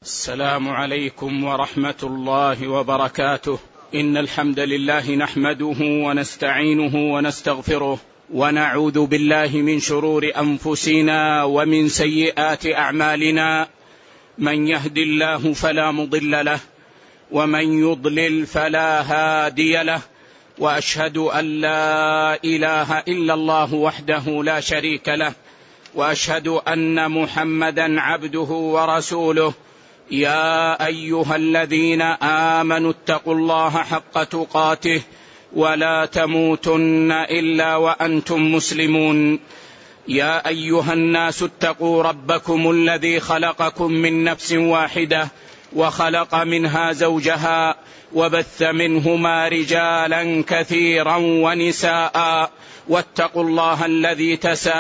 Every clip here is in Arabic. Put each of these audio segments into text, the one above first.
السلام عليكم ورحمة الله وبركاته. إن الحمد لله نحمده ونستعينه ونستغفره ونعوذ بالله من شرور أنفسنا ومن سيئات أعمالنا. من يهد الله فلا مضل له ومن يضلل فلا هادي له، وأشهد أن لا إله إلا الله وحده لا شريك له، وأشهد أن محمدا عبده ورسوله. يا أيها الذين آمنوا اتقوا الله حق تقاته ولا تموتن إلا وأنتم مسلمون. يا أيها الناس اتقوا ربكم الذي خلقكم من نفس واحدة وخلق منها زوجها وبث منهما رجالا كثيرا ونساء، واتقوا الله الذي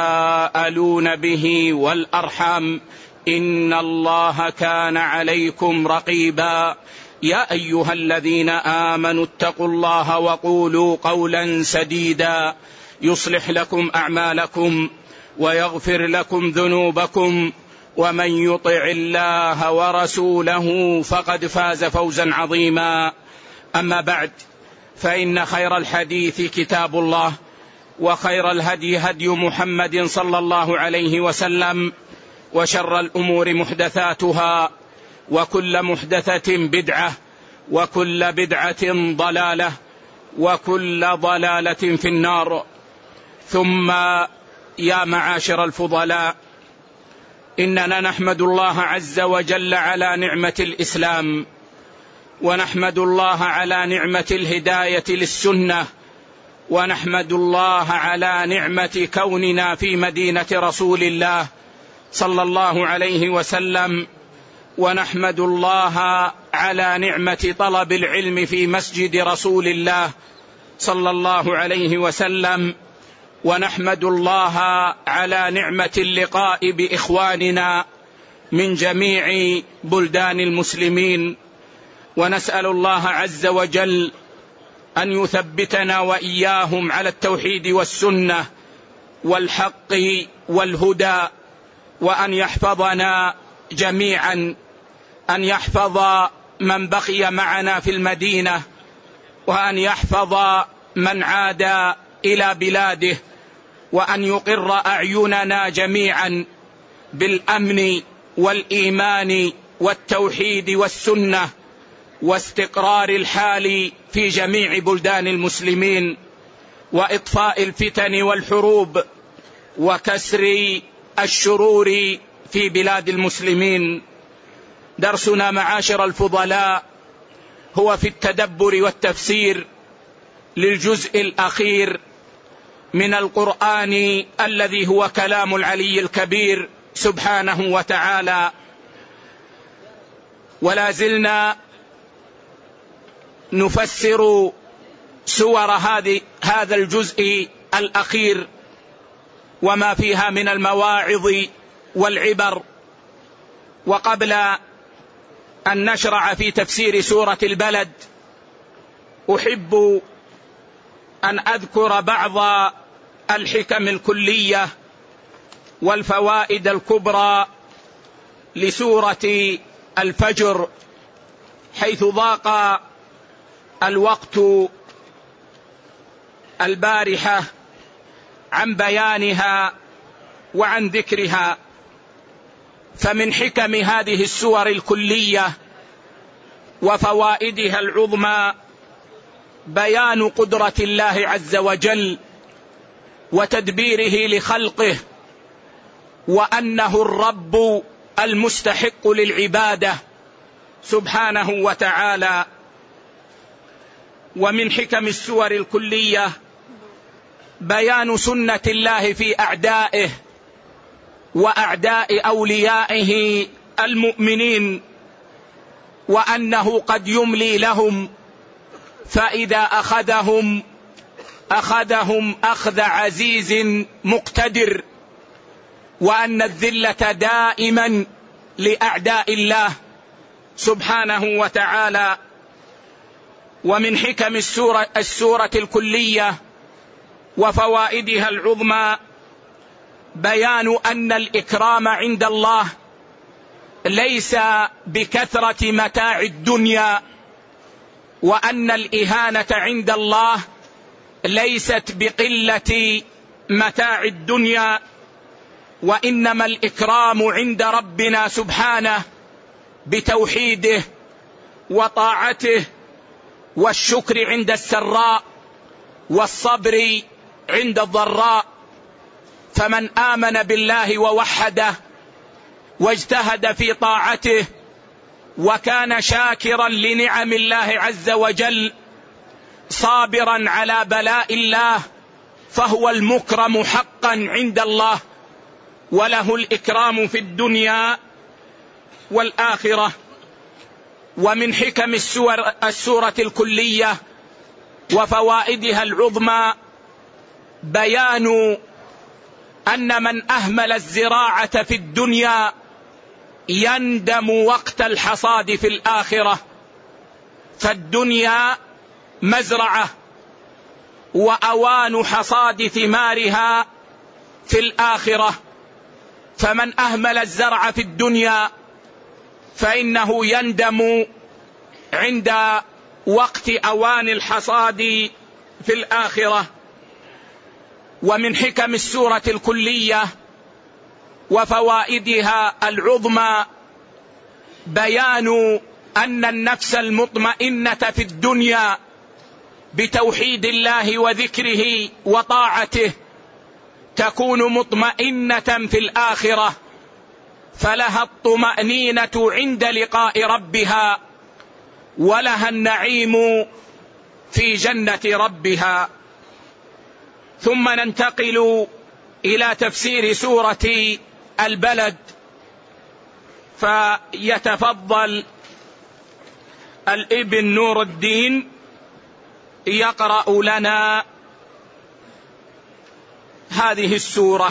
تساءلون به والأرحام إن الله كان عليكم رقيبا. يا أيها الذين آمنوا اتقوا الله وقولوا قولا سديدا يصلح لكم أعمالكم ويغفر لكم ذنوبكم، ومن يطع الله ورسوله فقد فاز فوزا عظيما. أما بعد، فإن خير الحديث كتاب الله، وخير الهدي هدي محمد صلى الله عليه وسلم، وشر الأمور محدثاتها، وكل محدثة بدعة، وكل بدعة ضلالة، وكل ضلالة في النار. ثم يا معاشر الفضلاء، إننا نحمد الله عز وجل على نعمة الإسلام، ونحمد الله على نعمة الهداية للسنة، ونحمد الله على نعمة كوننا في مدينة رسول الله صلى الله عليه وسلم، ونحمد الله على نعمة طلب العلم في مسجد رسول الله صلى الله عليه وسلم، ونحمد الله على نعمة اللقاء بإخواننا من جميع بلدان المسلمين، ونسأل الله عز وجل أن يثبتنا وإياهم على التوحيد والسنة والحق والهدى، وأن يحفظنا جميعا، أن يحفظ من بقي معنا في المدينة، وأن يحفظ من عاد إلى بلاده، وأن يقر أعيننا جميعا بالأمن والإيمان والتوحيد والسنة واستقرار الحال في جميع بلدان المسلمين، وإطفاء الفتن والحروب وكسر الشرور في بلاد المسلمين. درسنا معاشر الفضلاء هو في التدبر والتفسير للجزء الأخير من القرآن الذي هو كلام العلي الكبير سبحانه وتعالى، ولا زلنا نفسر سور هذا الجزء الأخير وما فيها من المواعظ والعبر. وقبل أن نشرع في تفسير سورة البلد، أحب أن أذكر بعض الحكم الكلية والفوائد الكبرى لسورة الفجر، حيث ضاق الوقت البارحة عن بيانها وعن ذكرها. فمن حكم هذه السور الكلية وفوائدها العظمى بيان قدرة الله عز وجل وتدبيره لخلقه، وأنه الرب المستحق للعبادة سبحانه وتعالى. ومن حكم السور الكلية بيان سنة الله في أعدائه وأعداء أوليائه المؤمنين، وأنه قد يملي لهم، فإذا أخذهم أخذ عزيز مقتدر، وأن الذلة دائما لأعداء الله سبحانه وتعالى. ومن حكم السورة الكلية وفوائدها العظمى بيان أن الإكرام عند الله ليس بكثرة متاع الدنيا، وأن الإهانة عند الله ليست بقلة متاع الدنيا، وإنما الإكرام عند ربنا سبحانه بتوحيده وطاعته والشكر عند السراء والصبر عند الضراء. فمن آمن بالله ووحده واجتهد في طاعته وكان شاكرا لنعم الله عز وجل صابرا على بلاء الله فهو المكرم حقا عند الله، وله الإكرام في الدنيا والآخرة. ومن حكم السورة الكلية وفوائدها العظمى بيان أن من أهمل الزراعة في الدنيا يندم وقت الحصاد في الآخرة، فالدنيا مزرعة وأوان حصاد ثمارها في الآخرة، فمن أهمل الزرع في الدنيا فإنه يندم عند وقت أوان الحصاد في الآخرة. ومن حكم السورة الكلية وفوائدها العظمى بيان أن النفس المطمئنة في الدنيا بتوحيد الله وذكره وطاعته تكون مطمئنة في الآخرة، فلها الطمأنينة عند لقاء ربها، ولها النعيم في جنة ربها. ثم ننتقل إلى تفسير سورة البلد، فيتفضل الابن نور الدين يقرأ لنا هذه السورة.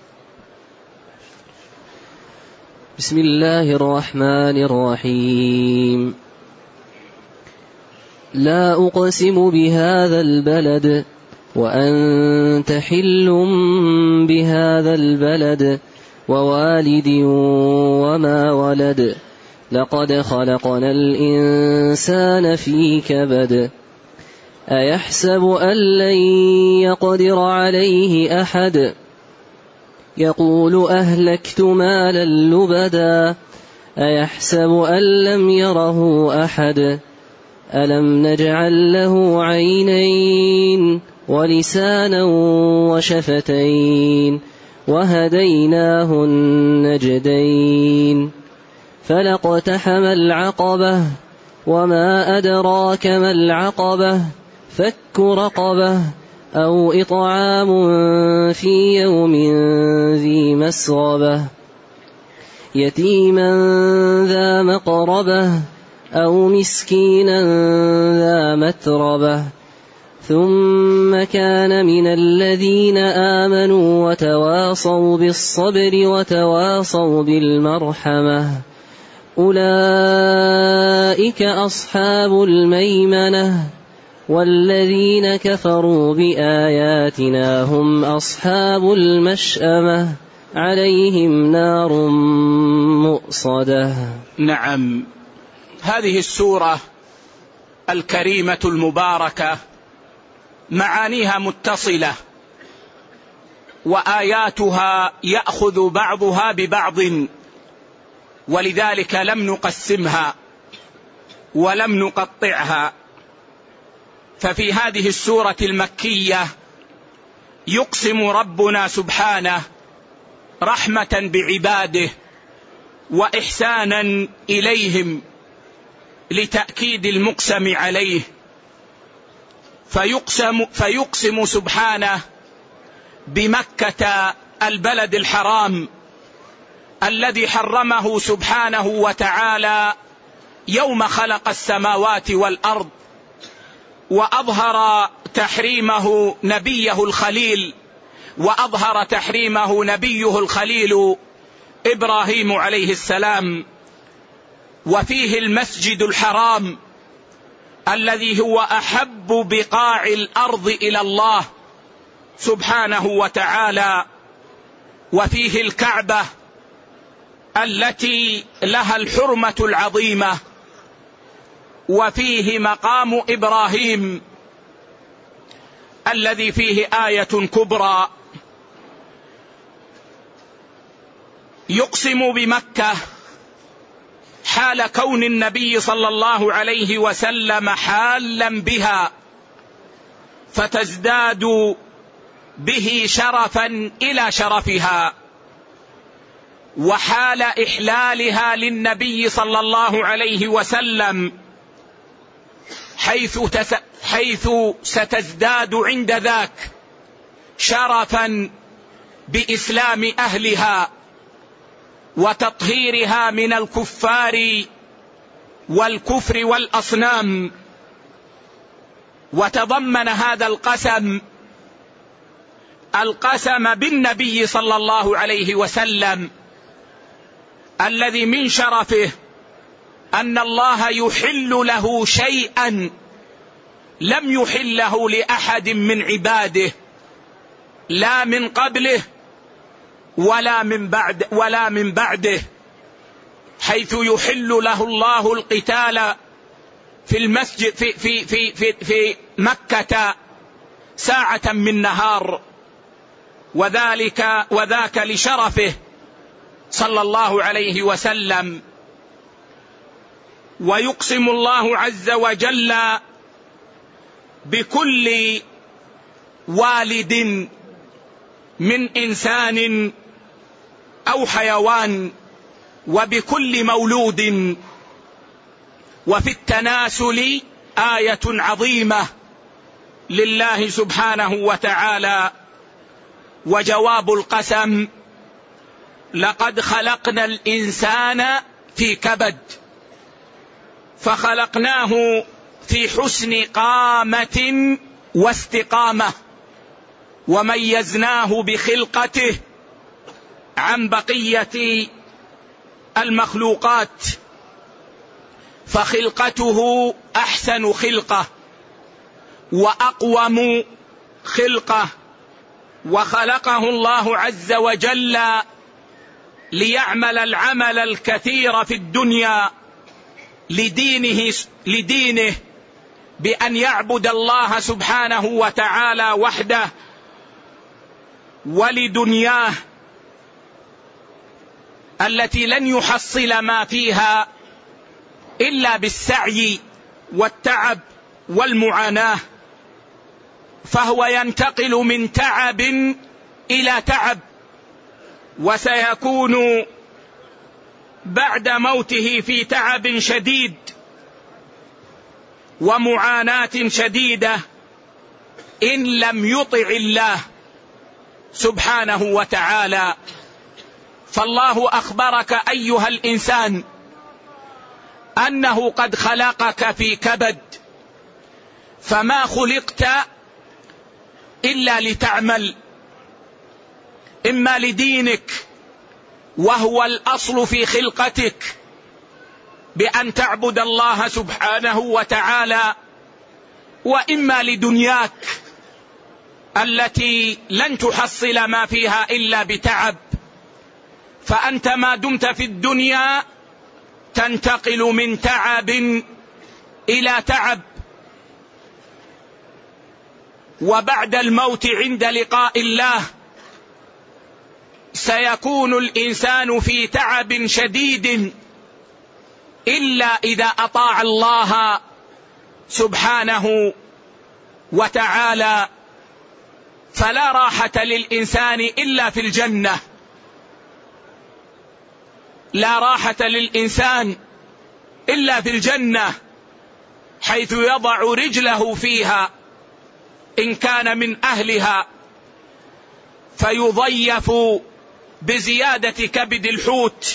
بسم الله الرحمن الرحيم. لا أقسم بهذا البلد وأنت حل بهذا البلد ووالد وما ولد لقد خلقنا الإنسان في كبد أيحسب أن لن يقدر عليه أحد يقول أهلكت مالا لبدا أيحسب أن لم يره أحد ألم نجعل له عينين ولسانا وشفتين وهديناه النجدين فلاقتحم العقبة وما أدراك ما العقبة فك رقبة أو إطعام في يوم ذي مسغبة يتيما ذا مقربة أو مسكينا ذا متربة ثم كان من الذين آمنوا وتواصوا بالصبر وتواصوا بالمرحمة أولئك أصحاب الميمنة والذين كفروا بآياتنا هم أصحاب المشأمة عليهم نار مؤصدة. نعم، هذه السورة الكريمة المباركة معانيها متصلة وآياتها يأخذ بعضها ببعض، ولذلك لم نقسمها ولم نقطعها. ففي هذه السورة المكية يقسم ربنا سبحانه رحمة بعباده وإحسانا إليهم لتأكيد المقسم عليه، فيقسم سبحانه بمكة البلد الحرام الذي حرمه سبحانه وتعالى يوم خلق السماوات والأرض، وأظهر تحريمه نبيه الخليل، وأظهر تحريمه نبيه الخليل إبراهيم عليه السلام. وفيه المسجد الحرام الذي هو أحب بقاع الأرض إلى الله سبحانه وتعالى، وفيه الكعبة التي لها الحرمة العظيمة، وفيه مقام إبراهيم الذي فيه آية كبرى. يقسم بمكة حال كون النبي صلى الله عليه وسلم حالا بها، فتزداد به شرفا إلى شرفها، وحال إحلالها للنبي صلى الله عليه وسلم حيث ستزداد عند ذاك شرفا بإسلام أهلها وتطهيرها من الكفار والكفر والأصنام. وتضمن هذا القسم بالنبي صلى الله عليه وسلم الذي من شرفه أن الله يحل له شيئا لم يحله لأحد من عباده، لا من قبله ولا من بعده، حيث يحل له الله القتال في المسجد في مكة ساعة من نهار، وذاك لشرفه صلى الله عليه وسلم. ويقسم الله عز وجل بكل والد من إنسان أو حيوان، وبكل مولود. وفي التناسل آية عظيمة لله سبحانه وتعالى. وجواب القسم: لقد خلقنا الإنسان في كبد، فخلقناه في حسن قامة واستقامة، وميزناه بخلقته عن بقية المخلوقات، فخلقته أحسن خلقة وأقوم خلقة. وخلقه الله عز وجل ليعمل العمل الكثير في الدنيا لدينه بأن يعبد الله سبحانه وتعالى وحده، ولدنياه التي لن يحصل ما فيها إلا بالسعي والتعب والمعاناة، فهو ينتقل من تعب إلى تعب، وسيكون بعد موته في تعب شديد ومعاناة شديدة إن لم يطع الله سبحانه وتعالى. فالله أخبرك أيها الإنسان أنه قد خلقك في كبد، فما خلقت إلا لتعمل، إما لدينك وهو الأصل في خلقتك بأن تعبد الله سبحانه وتعالى، وإما لدنياك التي لن تحصل ما فيها إلا بتعب. فأنت ما دمت في الدنيا تنتقل من تعب إلى تعب، وبعد الموت عند لقاء الله سيكون الإنسان في تعب شديد إلا إذا أطاع الله سبحانه وتعالى، فلا راحة للإنسان إلا في الجنة، لا راحة للإنسان إلا في الجنة، حيث يضع رجله فيها إن كان من أهلها، فيضيف بزيادة كبد الحوت،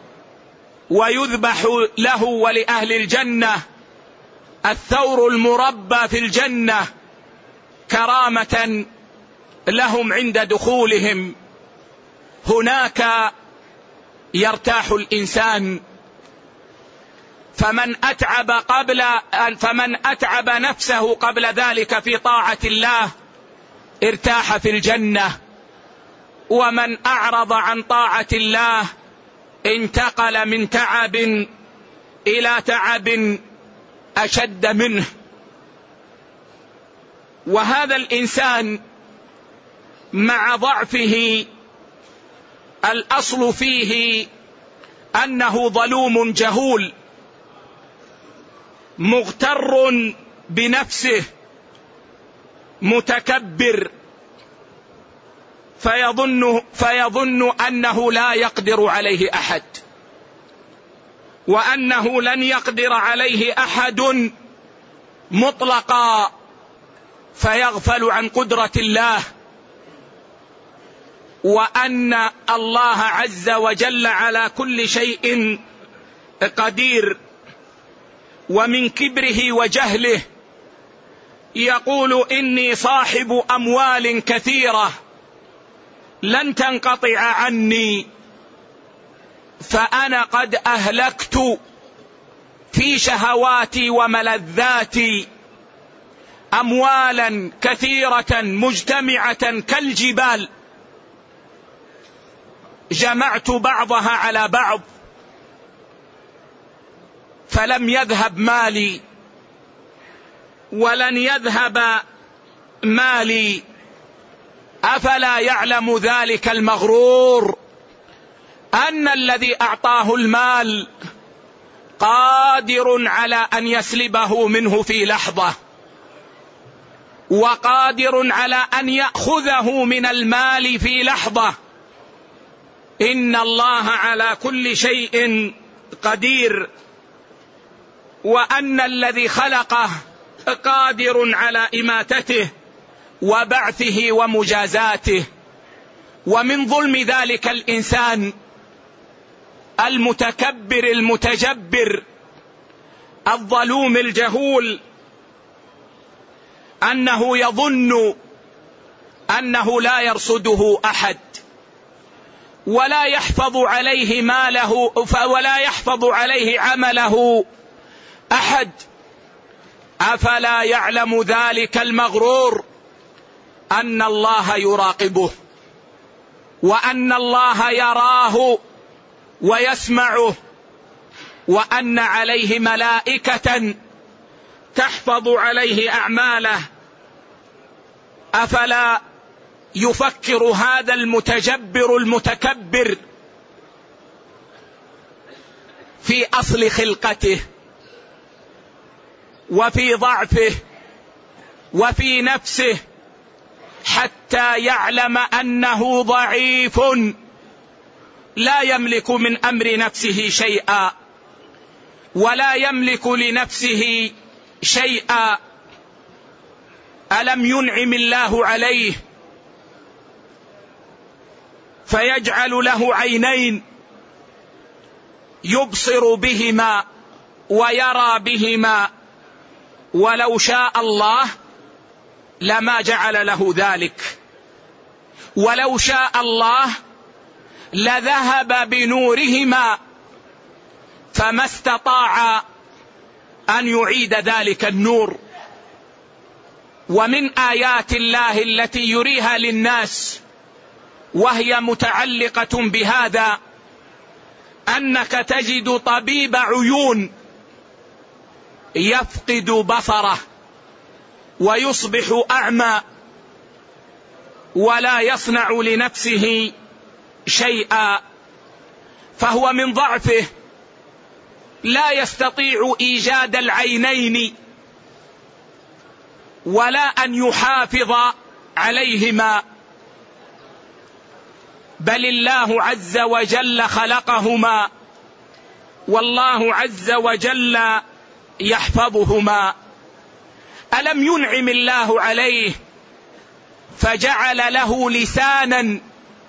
ويذبح له ولأهل الجنة الثور المربى في الجنة كرامة لهم عند دخولهم. هناك يرتاح الإنسان. فمن أتعب نفسه قبل ذلك في طاعة الله ارتاح في الجنة، ومن أعرض عن طاعة الله انتقل من تعب إلى تعب أشد منه. وهذا الإنسان مع ضعفه الأصل فيه أنه ظلوم جهول مغتر بنفسه متكبر، فيظن أنه لا يقدر عليه أحد، وأنه لن يقدر عليه أحد مطلقا، فيغفل عن قدرة الله، وأن الله عز وجل على كل شيء قدير. ومن كبره وجهله يقول إني صاحب أموال كثيرة لن تنقطع عني، فأنا قد أهلكت في شهواتي وملذاتي أموالا كثيرة مجتمعة كالجبال، جمعت بعضها على بعض فلم يذهب مالي ولن يذهب مالي. أفلا يعلم ذلك المغرور أن الذي أعطاه المال قادر على أن يسلبه منه في لحظة، وقادر على أن يأخذه من المال في لحظة. إن الله على كل شيء قدير، وأن الذي خلقه قادر على إماتته وبعثه ومجازاته. ومن ظلم ذلك الإنسان المتكبر المتجبر الظلوم الجهول أنه يظن أنه لا يرصده أحد، ولا يحفظ عليه ماله ولا يحفظ عليه عمله أحد. أفلا يعلم ذلك المغرور أن الله يراقبه، وأن الله يراه ويسمعه، وأن عليه ملائكة تحفظ عليه أعماله. أفلا يفكر هذا المتجبر المتكبر في أصل خلقته وفي ضعفه وفي نفسه حتى يعلم أنه ضعيف لا يملك من أمر نفسه شيئا ولا يملك لنفسه شيئا؟ ألم ينعم الله عليه فيجعل له عينين يبصر بهما ويرى بهما، ولو شاء الله لما جعل له ذلك، ولو شاء الله لذهب بنورهما فما استطاع أن يعيد ذلك النور. ومن آيات الله التي يريها للناس وهي متعلقة بهذا أنك تجد طبيب عيون يفقد بصره ويصبح أعمى ولا يصنع لنفسه شيئا، فهو من ضعفه لا يستطيع إيجاد العينين ولا أن يحافظ عليهما، بل الله عز وجل خلقهما، والله عز وجل يحفظهما. ألم ينعم الله عليه فجعل له لسانا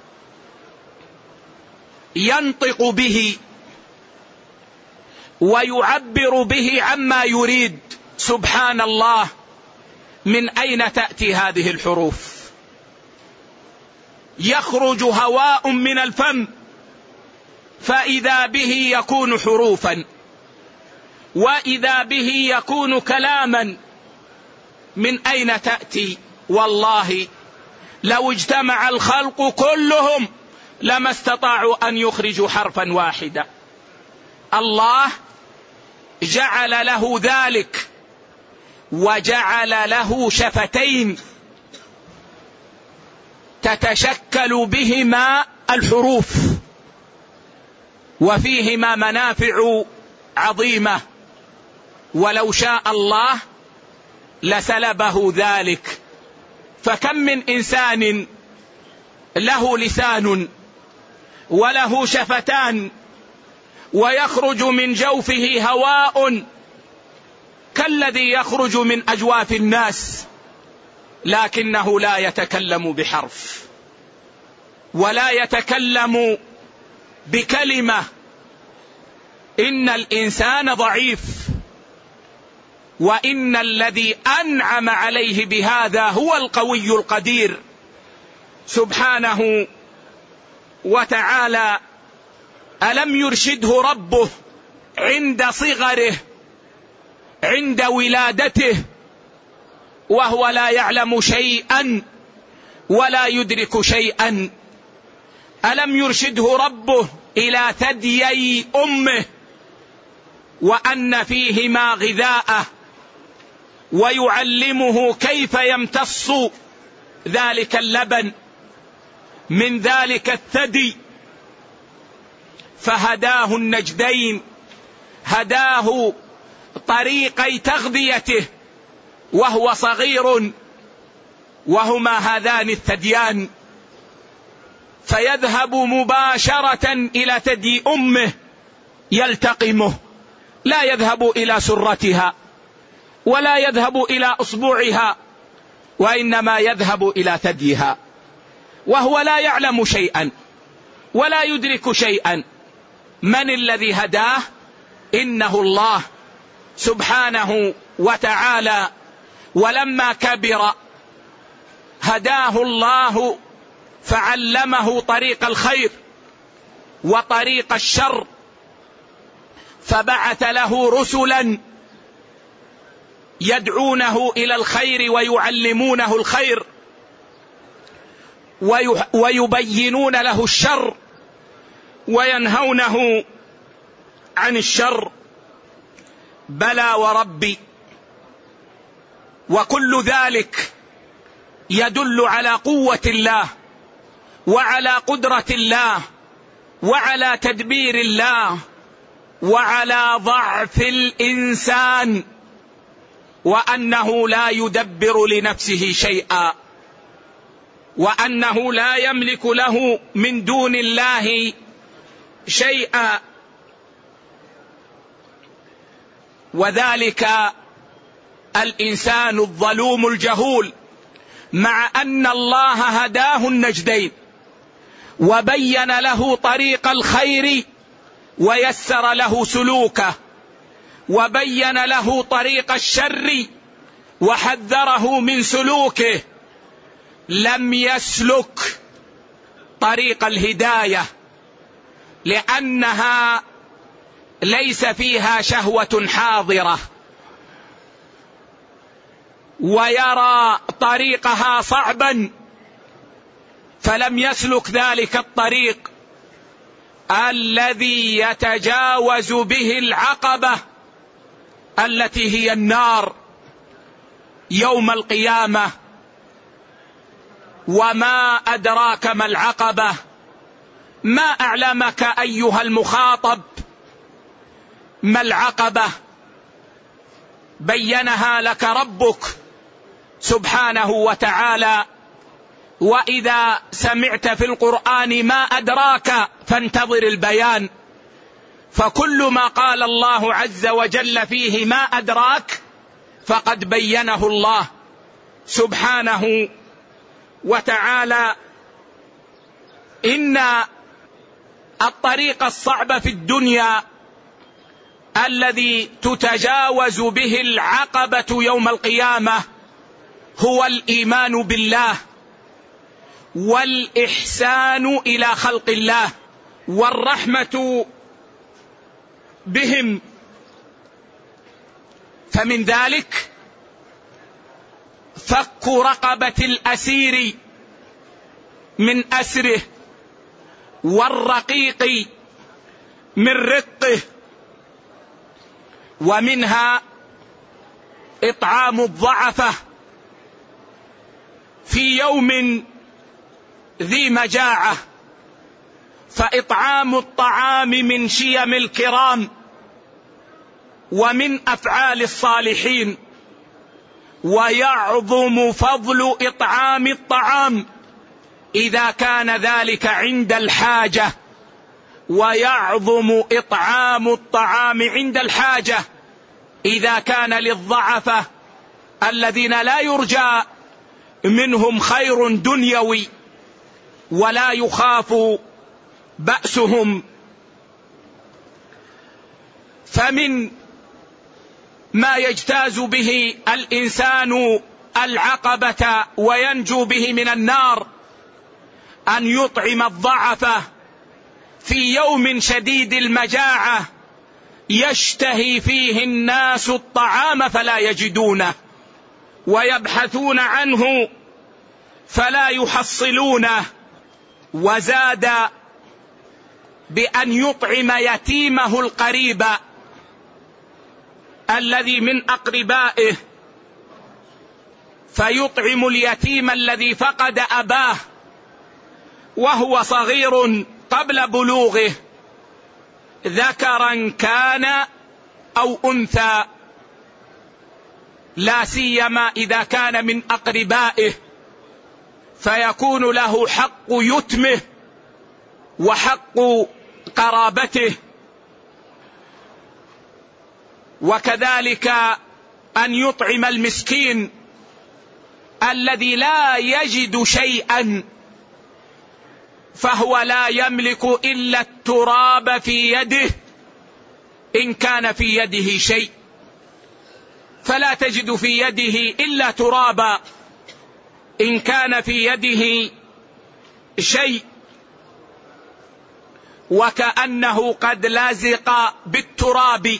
ينطق به ويعبر به عما يريد؟ سبحان الله، من أين تأتي هذه الحروف؟ يخرج هواء من الفم فإذا به يكون حروفا، وإذا به يكون كلاما. من أين تأتي؟ والله لو اجتمع الخلق كلهم لما استطاعوا أن يخرجوا حرفا واحدا. الله جعل له ذلك، وجعل له شفتين تتشكل بهما الحروف، وفيهما منافع عظيمة، ولو شاء الله لسلبه ذلك. فكم من إنسان له لسان وله شفتان ويخرج من جوفه هواء كالذي يخرج من أجواف الناس، لكنه لا يتكلم بحرف ولا يتكلم بكلمة. إن الإنسان ضعيف، وإن الذي أنعم عليه بهذا هو القوي القدير سبحانه وتعالى. ألم يرشده ربه عند صغره، عند ولادته، وهو لا يعلم شيئا ولا يدرك شيئا؟ ألم يرشده ربه إلى ثديي أمه وأن فيهما غذاءه، ويعلمه كيف يمتص ذلك اللبن من ذلك الثدي؟ فهداه النجدين، هداه طريقي تغذيته وهو صغير، وهما هذان الثديان، فيذهب مباشرة إلى ثدي أمه يلتقمه، لا يذهب إلى سرتها ولا يذهب إلى أصبعها، وإنما يذهب إلى ثديها، وهو لا يعلم شيئا ولا يدرك شيئا. من الذي هداه؟ إنه الله سبحانه وتعالى. ولما كبر هداه الله فعلمه طريق الخير وطريق الشر، فبعث له رسلا يدعونه إلى الخير ويعلمونه الخير ويبينون له الشر وينهونه عن الشر. بلى وربي. وكل ذلك يدل على قوة الله وعلى قدرة الله وعلى تدبير الله وعلى ضعف الإنسان، وأنه لا يدبر لنفسه شيئا، وأنه لا يملك له من دون الله شيئا. وذلك الإنسان الظلوم الجهول، مع أن الله هداه النجدين وبين له طريق الخير ويسر له سلوكه، وبين له طريق الشر وحذره من سلوكه، لم يسلك طريق الهداية، لأنها ليس فيها شهوة حاضرة، ويرى طريقها صعبا، فلم يسلك ذلك الطريق الذي يتجاوز به العقبة التي هي النار يوم القيامة. وما أدراك ما العقبة؟ ما أعلمك أيها المخاطب ما العقبة؟ بينها لك ربك سبحانه وتعالى. وإذا سمعت في القرآن ما أدراك فانتظر البيان، فكل ما قال الله عز وجل فيه ما أدراك فقد بينه الله سبحانه وتعالى. إن الطريق الصعب في الدنيا الذي تتجاوز به العقبة يوم القيامة هو الإيمان بالله والإحسان إلى خلق الله والرحمة بهم. فمن ذلك فك رقبة الأسير من أسره والرقيق من رقه، ومنها إطعام الضعفة في يوم ذي مجاعة، فإطعام الطعام من شيم الكرام ومن أفعال الصالحين، ويعظم فضل إطعام الطعام إذا كان ذلك عند الحاجة، ويعظم إطعام الطعام عند الحاجة إذا كان للضعفة الذين لا يرجى منهم خير دنيوي ولا يخاف بأسهم. فمن ما يجتاز به الإنسان العقبة وينجو به من النار أن يطعم الضعفة في يوم شديد المجاعة يشتهي فيه الناس الطعام فلا يجدونه، ويبحثون عنه فلا يحصلونه. وزاد بأن يطعم يتيمه القريب الذي من أقربائه، فيطعم اليتيم الذي فقد أباه وهو صغير قبل بلوغه، ذكرا كان أو أنثى، لا سيما إذا كان من أقربائه، فيكون له حق يتمه وحق قرابته. وكذلك أن يطعم المسكين الذي لا يجد شيئا، فهو لا يملك إلا التراب في يده إن كان في يده شيء، فلا تجد في يده إلا ترابا إن كان في يده شيء، وكأنه قد لازق بالتراب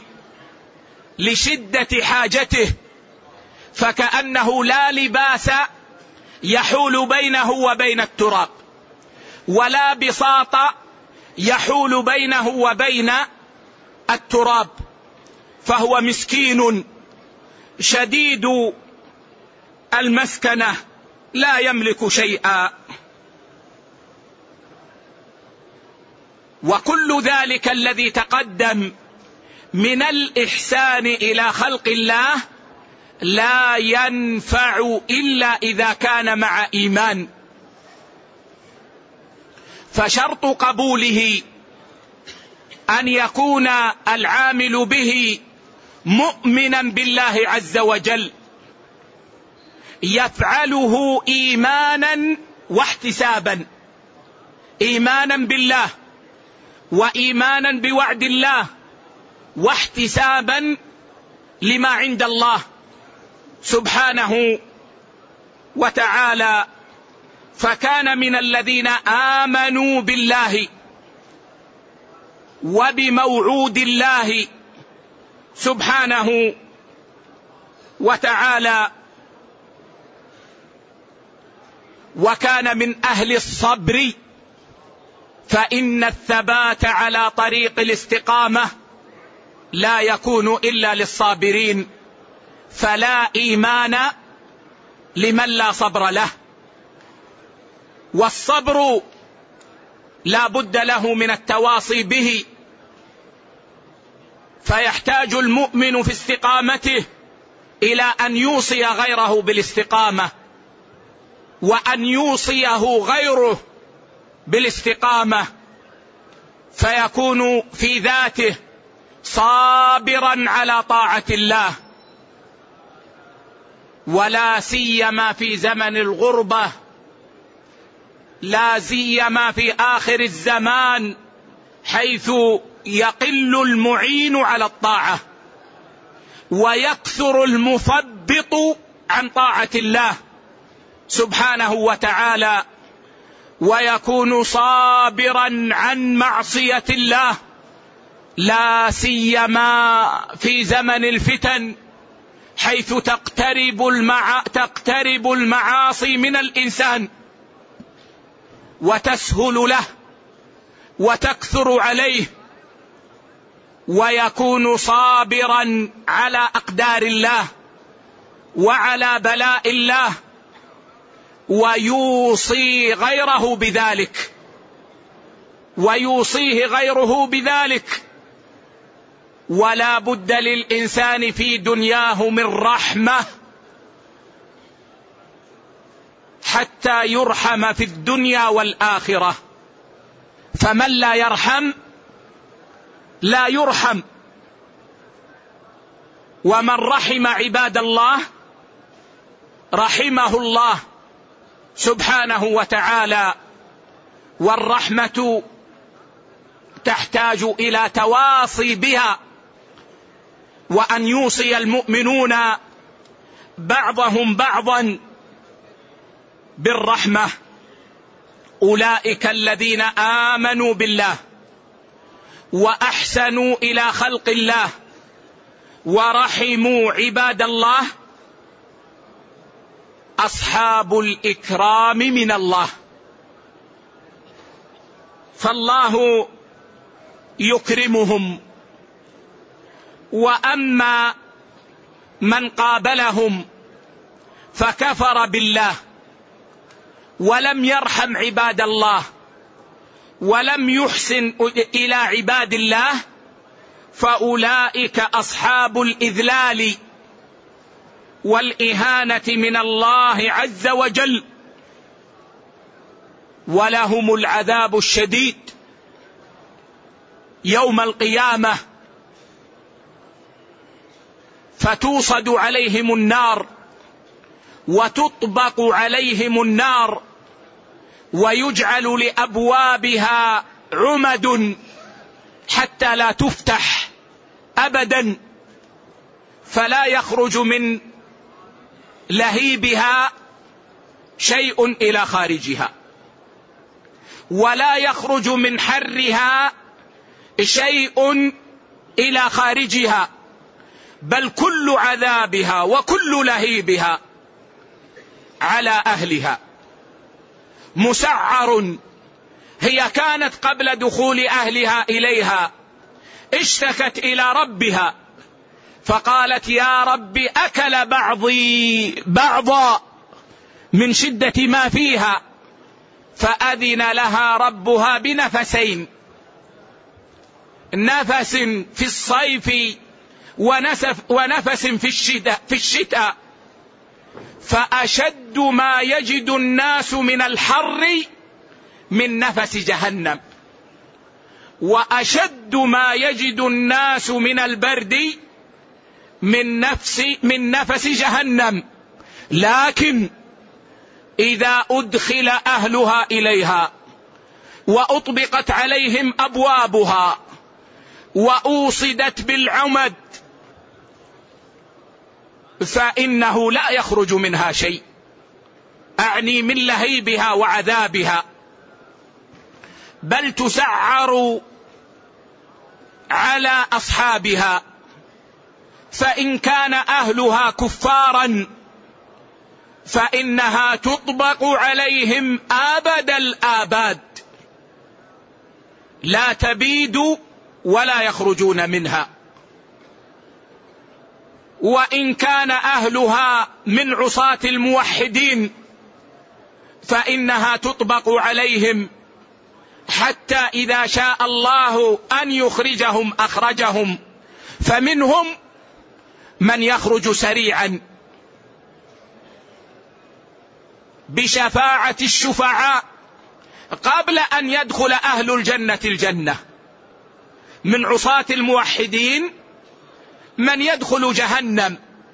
لشدة حاجته، فكأنه لا لباس يحول بينه وبين التراب، ولا بساط يحول بينه وبين التراب، فهو مسكين شديد المسكنة لا يملك شيئا. وكل ذلك الذي تقدم من الإحسان إلى خلق الله لا ينفع إلا إذا كان مع إيمان، فشرط قبوله أن يكون العامل به مؤمنا بالله عز وجل، يفعله إيمانا واحتسابا، إيمانا بالله وإيمانا بوعد الله واحتسابا لما عند الله سبحانه وتعالى. فكان من الذين آمنوا بالله وبموعود الله سبحانه وتعالى، وكان من أهل الصبر، فإن الثبات على طريق الاستقامة لا يكون إلا للصابرين، فلا إيمان لمن لا صبر له. والصبر لا بد له من التواصي به، فيحتاج المؤمن في استقامته إلى أن يوصي غيره بالاستقامة، وأن يوصيه غيره بالاستقامة، فيكون في ذاته صابرا على طاعة الله، ولا سيما في زمن الغربة، لا سيما في آخر الزمان حيث يقل المعين على الطاعة ويكثر المثبط عن طاعة الله سبحانه وتعالى، ويكون صابرا عن معصية الله، لا سيما في زمن الفتن حيث تقترب المعاصي من الإنسان وتسهل له وتكثر عليه، ويكون صابرا على أقدار الله وعلى بلاء الله، ويوصي غيره بذلك، ويوصيه غيره بذلك. ولا بد للإنسان في دنياه من رحمة حتى يرحم في الدنيا والآخرة، فمن لا يرحم لا يرحم. ومن رحم عباد الله رحمه الله سبحانه وتعالى. والرحمة تحتاج إلى تواصي بها، وأن يوصي المؤمنون بعضهم بعضا بالرحمة. أولئك الذين آمنوا بالله وأحسنوا إلى خلق الله ورحموا عباد الله أصحاب الإكرام من الله. فالله يكرمهم. وأما من قابلهم فكفر بالله ولم يرحم عباد الله ولم يحسن إلى عباد الله، فأولئك أصحاب الإذلال والإهانة من الله عز وجل، ولهم العذاب الشديد يوم القيامة، فتوصد عليهم النار وتطبق عليهم النار، ويجعل لأبوابها عمد حتى لا تفتح أبدا، فلا يخرج من لهيبها شيء إلى خارجها، ولا يخرج من حرها شيء إلى خارجها، بل كل عذابها وكل لهيبها على أهلها مسعر. هي كانت قبل دخول أهلها إليها اشتكت إلى ربها فقالت يا رب أكل بعضي بعضا من شدة ما فيها، فأذن لها ربها بنفسين، نفس في الصيف ونفس في الشتاء، فأشد ما يجد الناس من الحر من نفس جهنم، وأشد ما يجد الناس من البرد من نفس جهنم. لكن إذا أدخل أهلها إليها وأطبقت عليهم أبوابها وأوصدت بالعمد فإنه لا يخرج منها شيء، أعني من لهيبها وعذابها، بل تسعر على أصحابها. فإن كان أهلها كفارا فإنها تطبق عليهم آبد الآباد، لا تبيد ولا يخرجون منها. وإن كان أهلها من عصاة الموحدين فإنها تطبق عليهم حتى إذا شاء الله أن يخرجهم أخرجهم، فمنهم من يخرج سريعا بشفاعة الشفعاء قبل أن يدخل أهل الجنة الجنة. من عصاة الموحدين من يدخل جهنم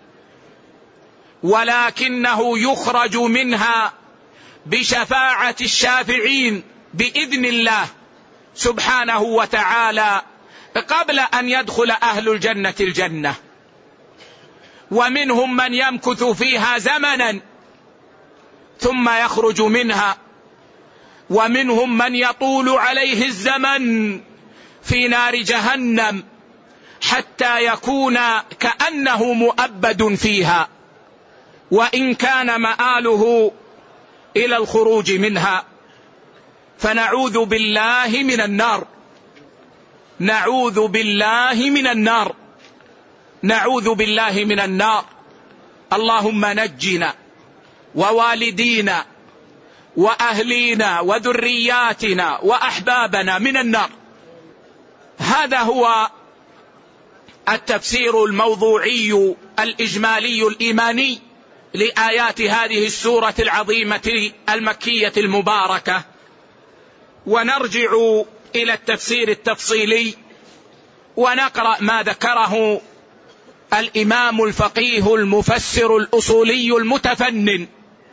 ولكنه يخرج منها بشفاعة الشافعين بإذن الله سبحانه وتعالى قبل أن يدخل أهل الجنة الجنة. ومنهم من يمكث فيها زمنا ثم يخرج منها، ومنهم من يطول عليه الزمن في نار جهنم حتى يكون كأنه مؤبد فيها، وإن كان مآله إلى الخروج منها. فنعوذ بالله من النار، نعوذ بالله من النار، نعوذ بالله من النار. اللهم نجنا ووالدينا وأهلينا وذرياتنا وأحبابنا من النار. هذا هو التفسير الموضوعي الإجمالي الإيماني لآيات هذه السورة العظيمة المكية المباركة. ونرجع إلى التفسير التفصيلي ونقرأ ما ذكره الإمام الفقيه المفسر الأصولي المتفنن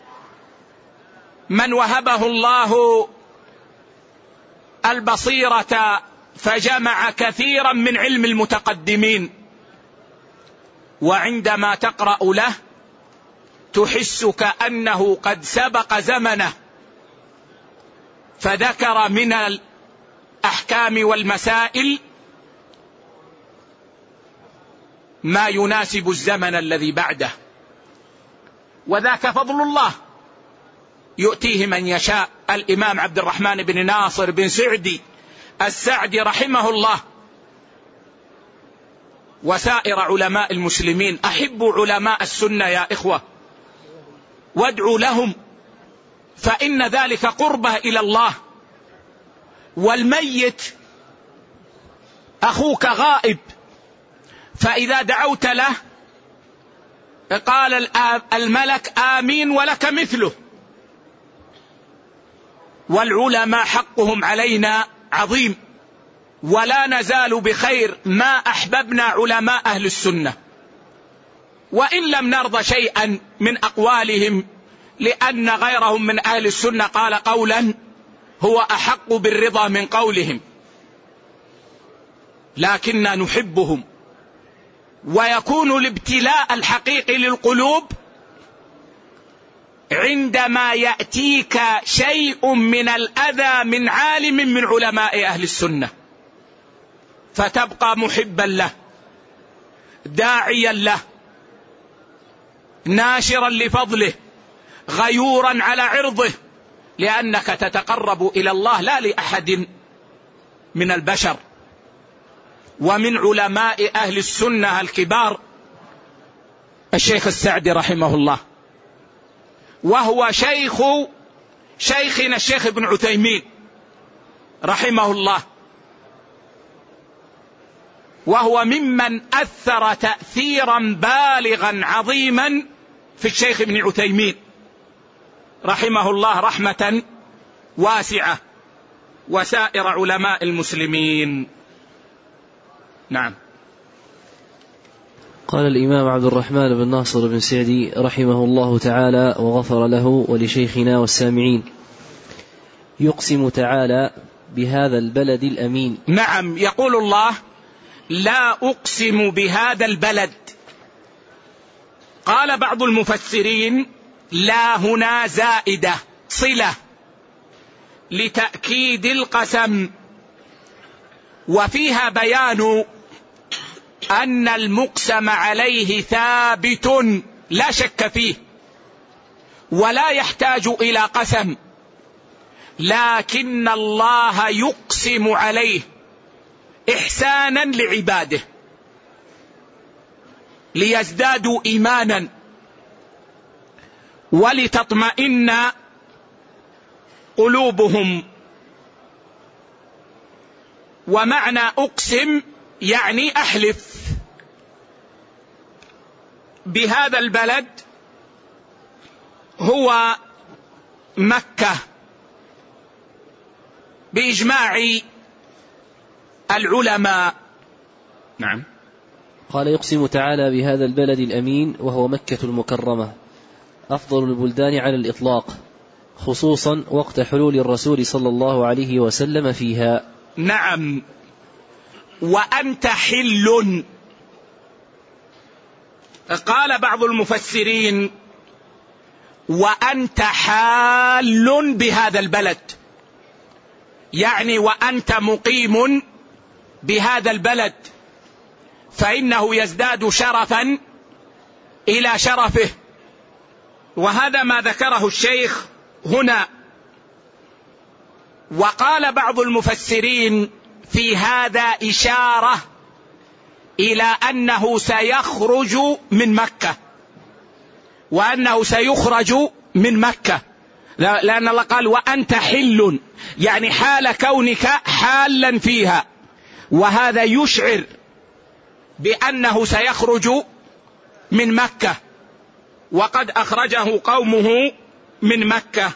من وهبه الله البصيرة فجمع كثيرا من علم المتقدمين، وعندما تقرأ له تحس كأنه قد سبق زمنه، فذكر من الأحكام والمسائل ما يناسب الزمن الذي بعده، وذاك فضل الله يؤتيه من يشاء. الإمام عبد الرحمن بن ناصر بن سعدي السعدي رحمه الله وسائر علماء المسلمين، أحبوا علماء السنة يا إخوة وادعوا لهم، فإن ذلك قربة إلى الله. والميت أخوك غائب، فإذا دعوت له قال الملك آمين ولك مثله. والعلماء حقهم علينا عظيم، ولا نزال بخير ما أحببنا علماء أهل السنة، وإن لم نرضى شيئا من أقوالهم، لأن غيرهم من أهل السنة قال قولا هو أحق بالرضا من قولهم، لكننا نحبهم. ويكون الابتلاء الحقيقي للقلوب عندما يأتيك شيء من الأذى من عالم من علماء أهل السنة، فتبقى محبا له، داعيا له، ناشرا لفضله، غيورا على عرضه، لأنك تتقرب إلى الله لا لأحد من البشر. ومن علماء أهل السنة الكبار الشيخ السعدي رحمه الله، وهو شيخنا الشيخ ابن عثيمين رحمه الله، وهو ممن أثر تأثيرا بالغا عظيما في الشيخ ابن عثيمين رحمه الله رحمة واسعة، وسائر علماء المسلمين. نعم. قال الإمام عبد الرحمن بن ناصر بن سعدي رحمه الله تعالى وغفر له ولشيخنا والسامعين: يقسم تعالى بهذا البلد الأمين. نعم، يقول الله: لا أقسم بهذا البلد. قال بعض المفسرين: لا هنا زائدة صلة لتأكيد القسم، وفيها بيان أن المقسم عليه ثابت لا شك فيه ولا يحتاج إلى قسم، لكن الله يقسم عليه إحسانا لعباده ليزدادوا إيمانا ولتطمئن قلوبهم. ومعنى أقسم يعني أحلف بهذا البلد هو مكة بإجماع العلماء. نعم. قال: يقسم تعالى بهذا البلد الأمين وهو مكة المكرمة، أفضل البلدان على الإطلاق، خصوصا وقت حلول الرسول صلى الله عليه وسلم فيها. نعم. وأنت حل. قال بعض المفسرين: وأنت حال بهذا البلد، يعني وأنت مقيم بهذا البلد، فإنه يزداد شرفا إلى شرفه. وهذا ما ذكره الشيخ هنا. وقال بعض المفسرين في هذا إشارة إلى أنه سيخرج من مكة، وأنه سيخرج من مكة، لأن الله قال وأنت حل، يعني حال كونك حالا فيها، وهذا يشعر بأنه سيخرج من مكة، وقد أخرجه قومه من مكة.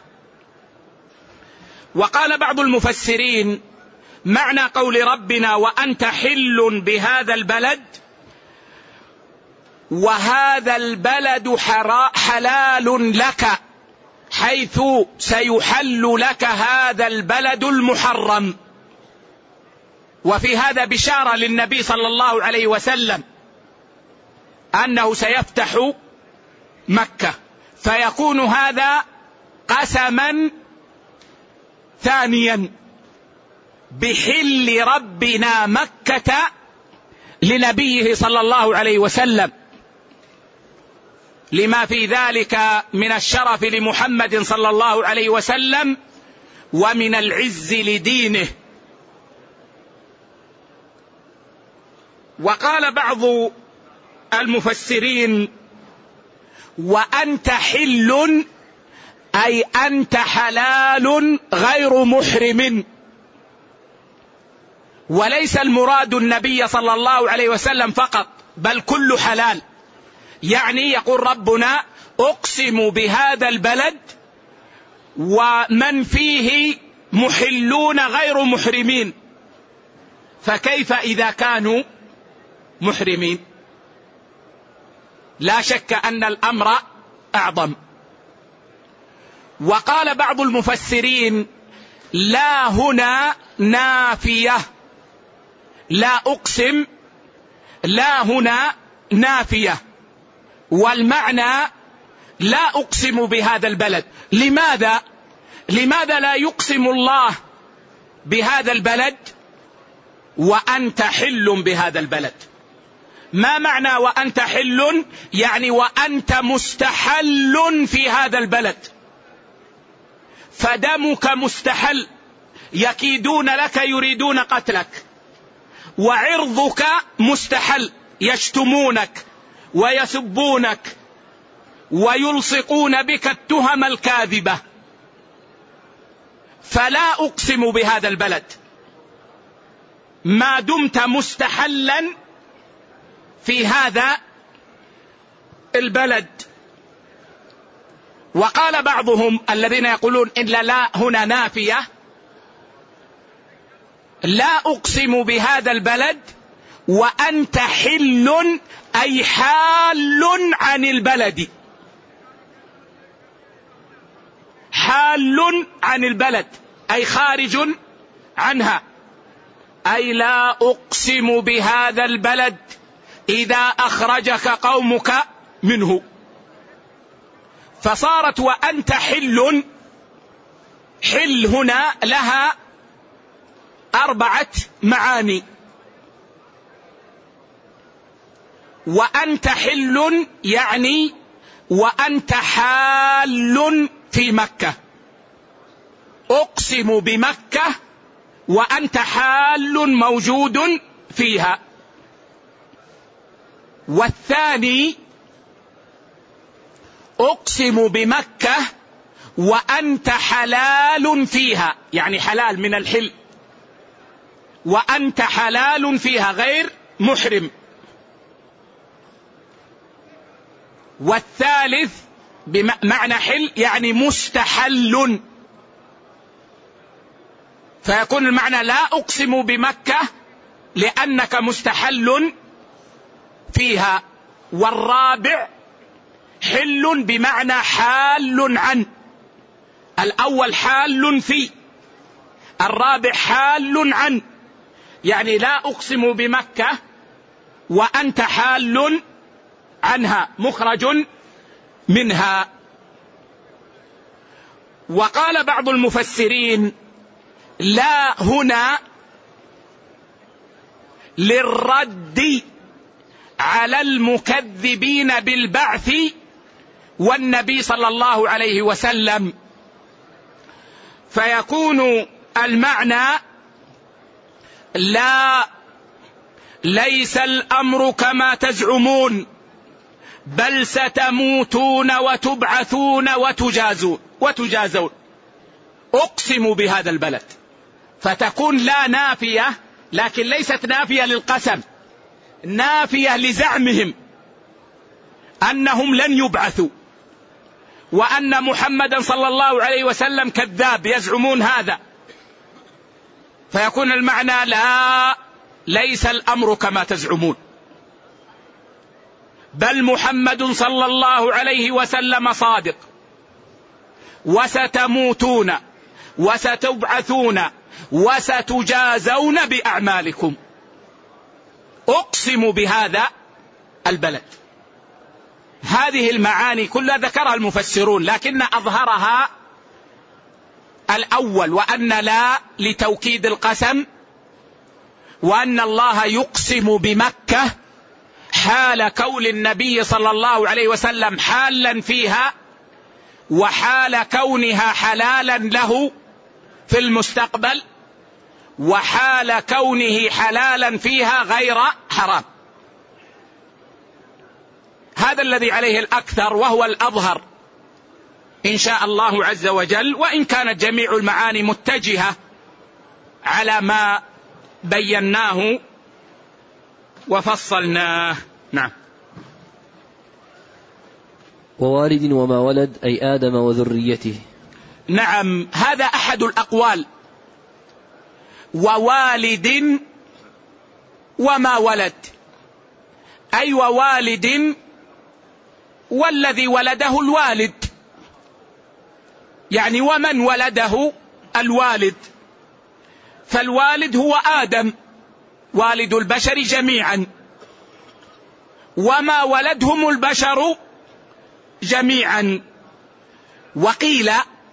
وقال بعض المفسرين معنى قول ربنا وأنت حل بهذا البلد، وهذا البلد حلال لك، حيث سيحل لك هذا البلد المحرم. وفي هذا بشارة للنبي صلى الله عليه وسلم أنه سيفتح مكة، فيكون هذا قسما ثانيا بحل ربنا مكة لنبيه صلى الله عليه وسلم، لما في ذلك من الشرف لمحمد صلى الله عليه وسلم ومن العز لدينه. وقال بعض المفسرين وأنت حل أي أنت حلال غير محرم، وليس المراد النبي صلى الله عليه وسلم فقط، بل كل حلال. يعني يقول ربنا أقسم بهذا البلد ومن فيه محلون غير محرمين، فكيف إذا كانوا محرمين؟ لا شك أن الأمر أعظم. وقال بعض المفسرين لا هنا نافية، لا أقسم، لا هنا نافية، والمعنى لا أقسم بهذا البلد. لماذا لا يقسم الله بهذا البلد وأنت حل بهذا البلد؟ ما معنى وأنت حل؟ يعني وأنت مستحل في هذا البلد، فدمك مستحل، يكيدون لك يريدون قتلك، وعرضك مستحل، يشتمونك ويسبونك ويلصقون بك التهم الكاذبة، فلا أقسم بهذا البلد ما دمت مستحلا في هذا البلد. وقال بعضهم الذين يقولون إن لا هنا نافية، لا أقسم بهذا البلد وأنت حل أي حال عن البلد، حال عن البلد أي خارج عنها، أي لا أقسم بهذا البلد إذا أخرجك قومك منه. فصارت وأنت حل، حل هنا لها 4 معاني. وأنت حل يعني وأنت حال في مكة، أقسم بمكة وأنت حال موجود فيها. والثاني أقسم بمكة وأنت حلال فيها، يعني حلال من الحل، وأنت حلال فيها غير محرم. والثالث بمعنى حل يعني مستحل، فيكون المعنى لا أقسم بمكة لأنك مستحل فيها. والرابع حل بمعنى حال عن، الأول حال في، الرابع حال عن، يعني لا أقسم بمكة وأنت حال عنها مخرج منها. وقال بعض المفسرين لا هنا للرد على المكذبين بالبعث والنبي صلى الله عليه وسلم، فيكون المعنى لا، ليس الأمر كما تزعمون، بل ستموتون وتبعثون وتجازون. أقسم بهذا البلد، فتكون لا نافية، لكن ليست نافية للقسم، نافية لزعمهم أنهم لن يبعثوا، وأن محمدا صلى الله عليه وسلم كذاب، يزعمون هذا، فيكون المعنى لا، ليس الأمر كما تزعمون، بل محمد صلى الله عليه وسلم صادق، وستموتون وستبعثون وستجازون بأعمالكم. أقسم بهذا البلد. هذه المعاني كلها ذكرها المفسرون، لكن أظهرها الأول، وأن لا لتوكيد القسم، وأن الله يقسم بمكة حال كون النبي صلى الله عليه وسلم حالا فيها، وحال كونها حلالا له في المستقبل، وحال كونه حلالا فيها غير حرام. هذا الذي عليه الأكثر وهو الأظهر إن شاء الله عز وجل، وإن كانت جميع المعاني متجهة على ما بيناه وفصلناه. نعم. ووالد وما ولد أي آدم وذريته. نعم، هذا أحد الأقوال. ووالد وما ولد، أي ووالد والذي ولده الوالد، يعني ومن ولده الوالد، فالوالد هو آدم والد البشر جميعا، وما ولدهم البشر جميعا. وقيل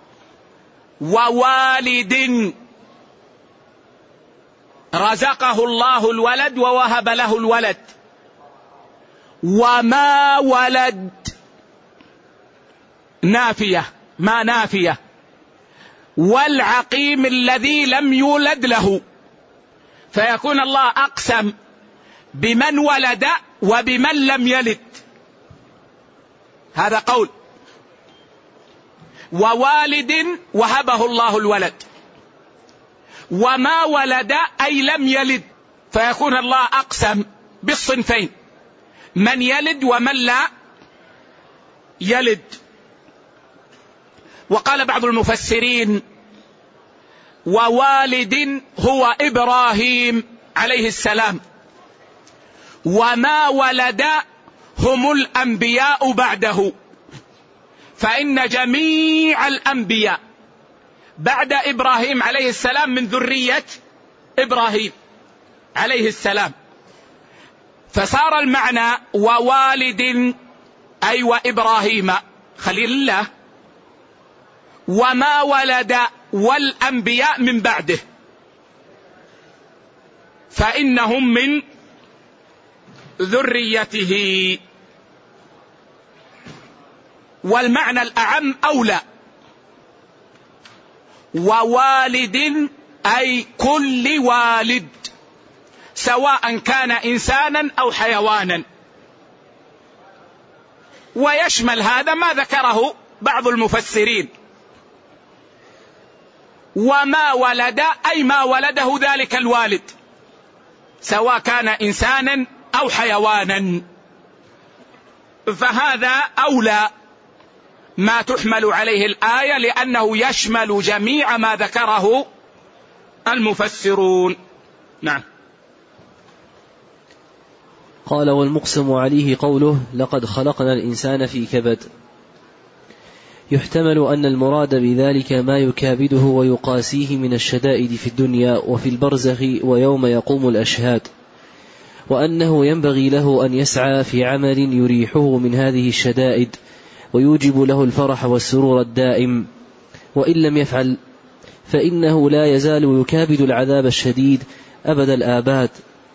ووالد رزقه الله الولد ووهب له الولد، وما ولد نافية، ما نافية، والعقيم الذي لم يولد له، فيكون الله أقسم بمن ولد وبمن لم يلد. هذا قول. ووالد وهبه الله الولد، وما ولد أي لم يلد، فيكون الله أقسم بالصنفين، من يلد ومن لا يلد. وقال بعض المفسرين ووالد هو إبراهيم عليه السلام، وما ولد هم الأنبياء بعده، فإن جميع الأنبياء بعد إبراهيم عليه السلام من ذرية إبراهيم عليه السلام، فصار المعنى ووالد أي وإبراهيم خليل الله، وما ولد والأنبياء من بعده، فإنهم من ذريته. والمعنى الأعم أولى، ووالد أي كل والد، سواء كان إنسانا أو حيوانا. ويشمل هذا ما ذكره بعض المفسرين، وما ولد أي ما ولده ذلك الوالد، سواء كان إنسانا أو حيوانا، فهذا أولى ما تحمل عليه الآية، لأنه يشمل جميع ما ذكره المفسرون. نعم. قال والمقسم عليه قوله لقد خلقنا الإنسان في كبد. يحتمل أن المراد بذلك ما يكابده ويقاسيه من الشدائد في الدنيا وفي البرزخ ويوم يقوم الأشهاد، وأنه ينبغي له أن يسعى في عمل يريحه من هذه الشدائد ويوجب له الفرح والسرور الدائم، وإن لم يفعل فإنه لا يزال يكابد العذاب الشديد أبد الآباد.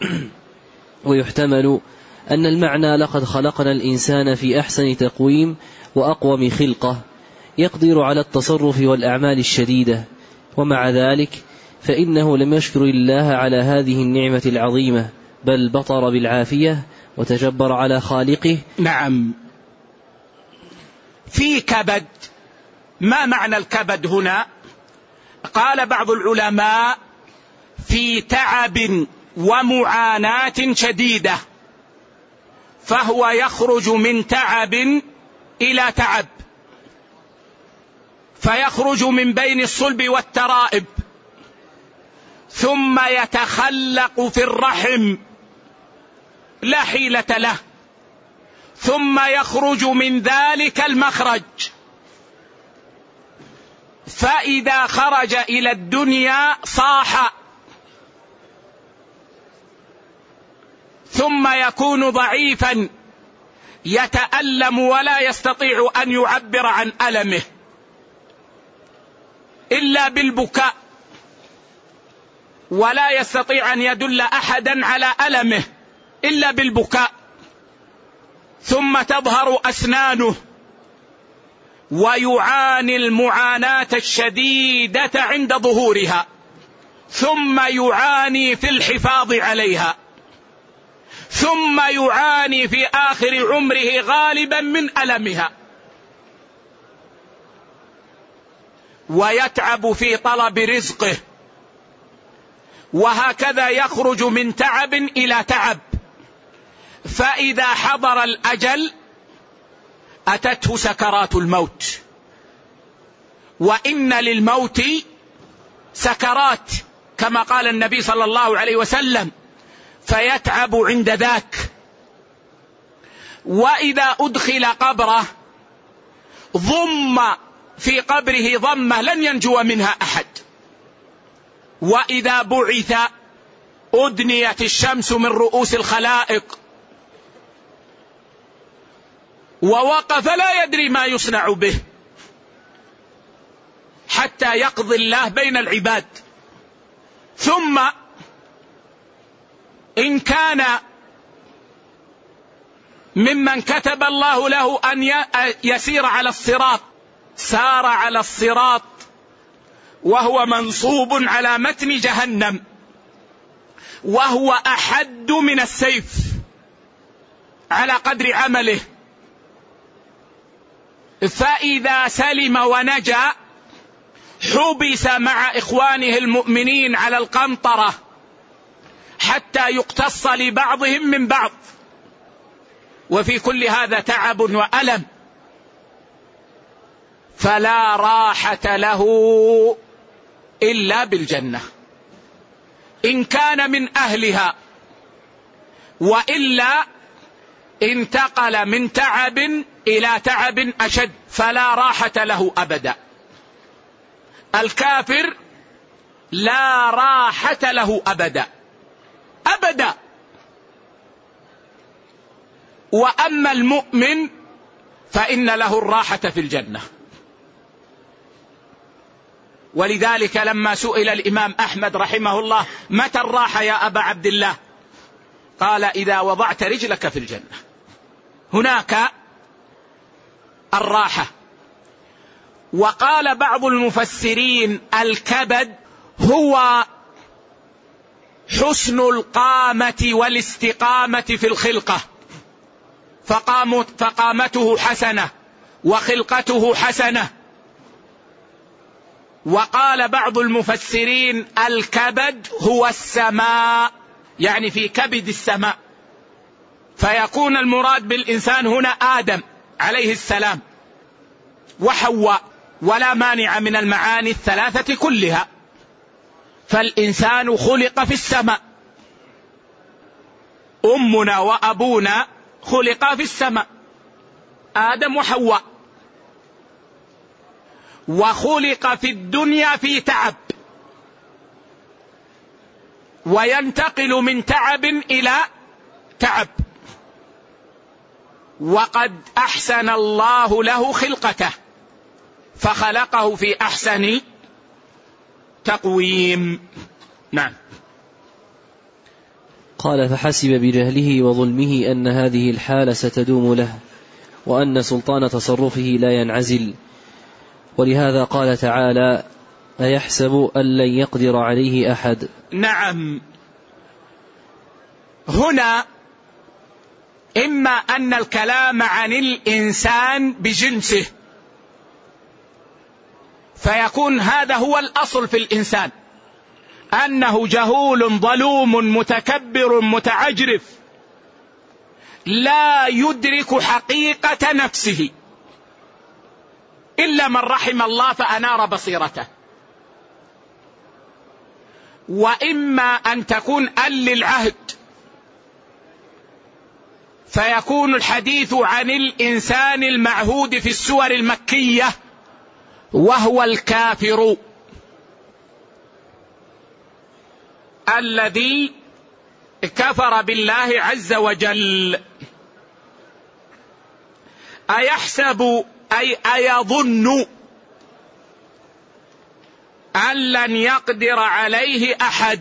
ويحتمل أن المعنى لقد خلقنا الإنسان في أحسن تقويم وأقوم خلقة، يقدر على التصرف والأعمال الشديدة، ومع ذلك فإنه لم يشكر الله على هذه النعمة العظيمة، بل بطر بالعافية وتجبر على خالقه. نعم، في كبد. ما معنى الكبد هنا؟ قال بعض العلماء في تعب ومعاناة شديدة، فهو يخرج من تعب إلى تعب، فيخرج من بين الصلب والترائب، ثم يتخلق في الرحم لا حيلة له، ثم يخرج من ذلك المخرج، فإذا خرج إلى الدنيا صاح، ثم يكون ضعيفا يتألم ولا يستطيع أن يعبر عن ألمه إلا بالبكاء، ولا يستطيع أن يدل أحدا على ألمه إلا بالبكاء، ثم تظهر أسنانه ويعاني المعاناة الشديدة عند ظهورها، ثم يعاني في الحفاظ عليها، ثم يعاني في آخر عمره غالبا من ألمها، ويتعب في طلب رزقه، وهكذا يخرج من تعب إلى تعب، فإذا حضر الأجل أتته سكرات الموت، وإن للموت سكرات كما قال النبي صلى الله عليه وسلم، فيتعب عند ذاك. وإذا أدخل قبره ضم في قبره ضمة لن ينجو منها أحد، وإذا بعث أدنيت الشمس من رؤوس الخلائق، ووقف لا يدري ما يصنع به حتى يقضي الله بين العباد. ثم إن كان ممن كتب الله له أن يسير على الصراط سار على الصراط وهو منصوب على متن جهنم، وهو أحد من السيف على قدر عمله، فإذا سلم ونجا حبس مع إخوانه المؤمنين على القنطرة حتى يقتص لبعضهم من بعض، وفي كل هذا تعب وألم، فلا راحة له إلا بالجنة إن كان من أهلها، وإلا انتقل من تعب إلى تعب أشد، فلا راحة له أبدا. الكافر لا راحة له أبدا أبدا، وأما المؤمن فإن له الراحة في الجنة. ولذلك لما سئل الإمام أحمد رحمه الله متى الراحة يا أبا عبد الله، قال إذا وضعت رجلك في الجنة، هناك الراحة. وقال بعض المفسرين الكبد هو حسن القامة والاستقامة في الخلقة، فقامته حسنة وخلقته حسنة. وقال بعض المفسرين الكبد هو السماء، يعني في كبد السماء، فيكون المراد بالإنسان هنا آدم عليه السلام وحواء، ولا مانع من المعاني الثلاثة كلها، فالإنسان خلق في السماء، أمنا وأبونا خلقا في السماء آدم وحواء، وخلق في الدنيا في تعب، وينتقل من تعب إلى تعب، وقد أحسن الله له خلقته فخلقه في أحسن تقويم. نعم. قال فحسب بجهله وظلمه أن هذه الحالة ستدوم له، وأن سلطان تصرفه لا ينعزل، ولهذا قال تعالى أيحسب أن لن يقدر عليه أحد. نعم، هنا إما أن الكلام عن الإنسان بجنسه، فيكون هذا هو الأصل في الإنسان، أنه جهول ظلوم متكبر متعجرف لا يدرك حقيقة نفسه إلا من رحم الله فأنار بصيرته. وإما أن تكون للعهد، فيكون الحديث عن الإنسان المعهود في السور المكية وهو الكافر الذي كفر بالله عز وجل. أيحسب أي أيظن أن لن يقدر عليه أحد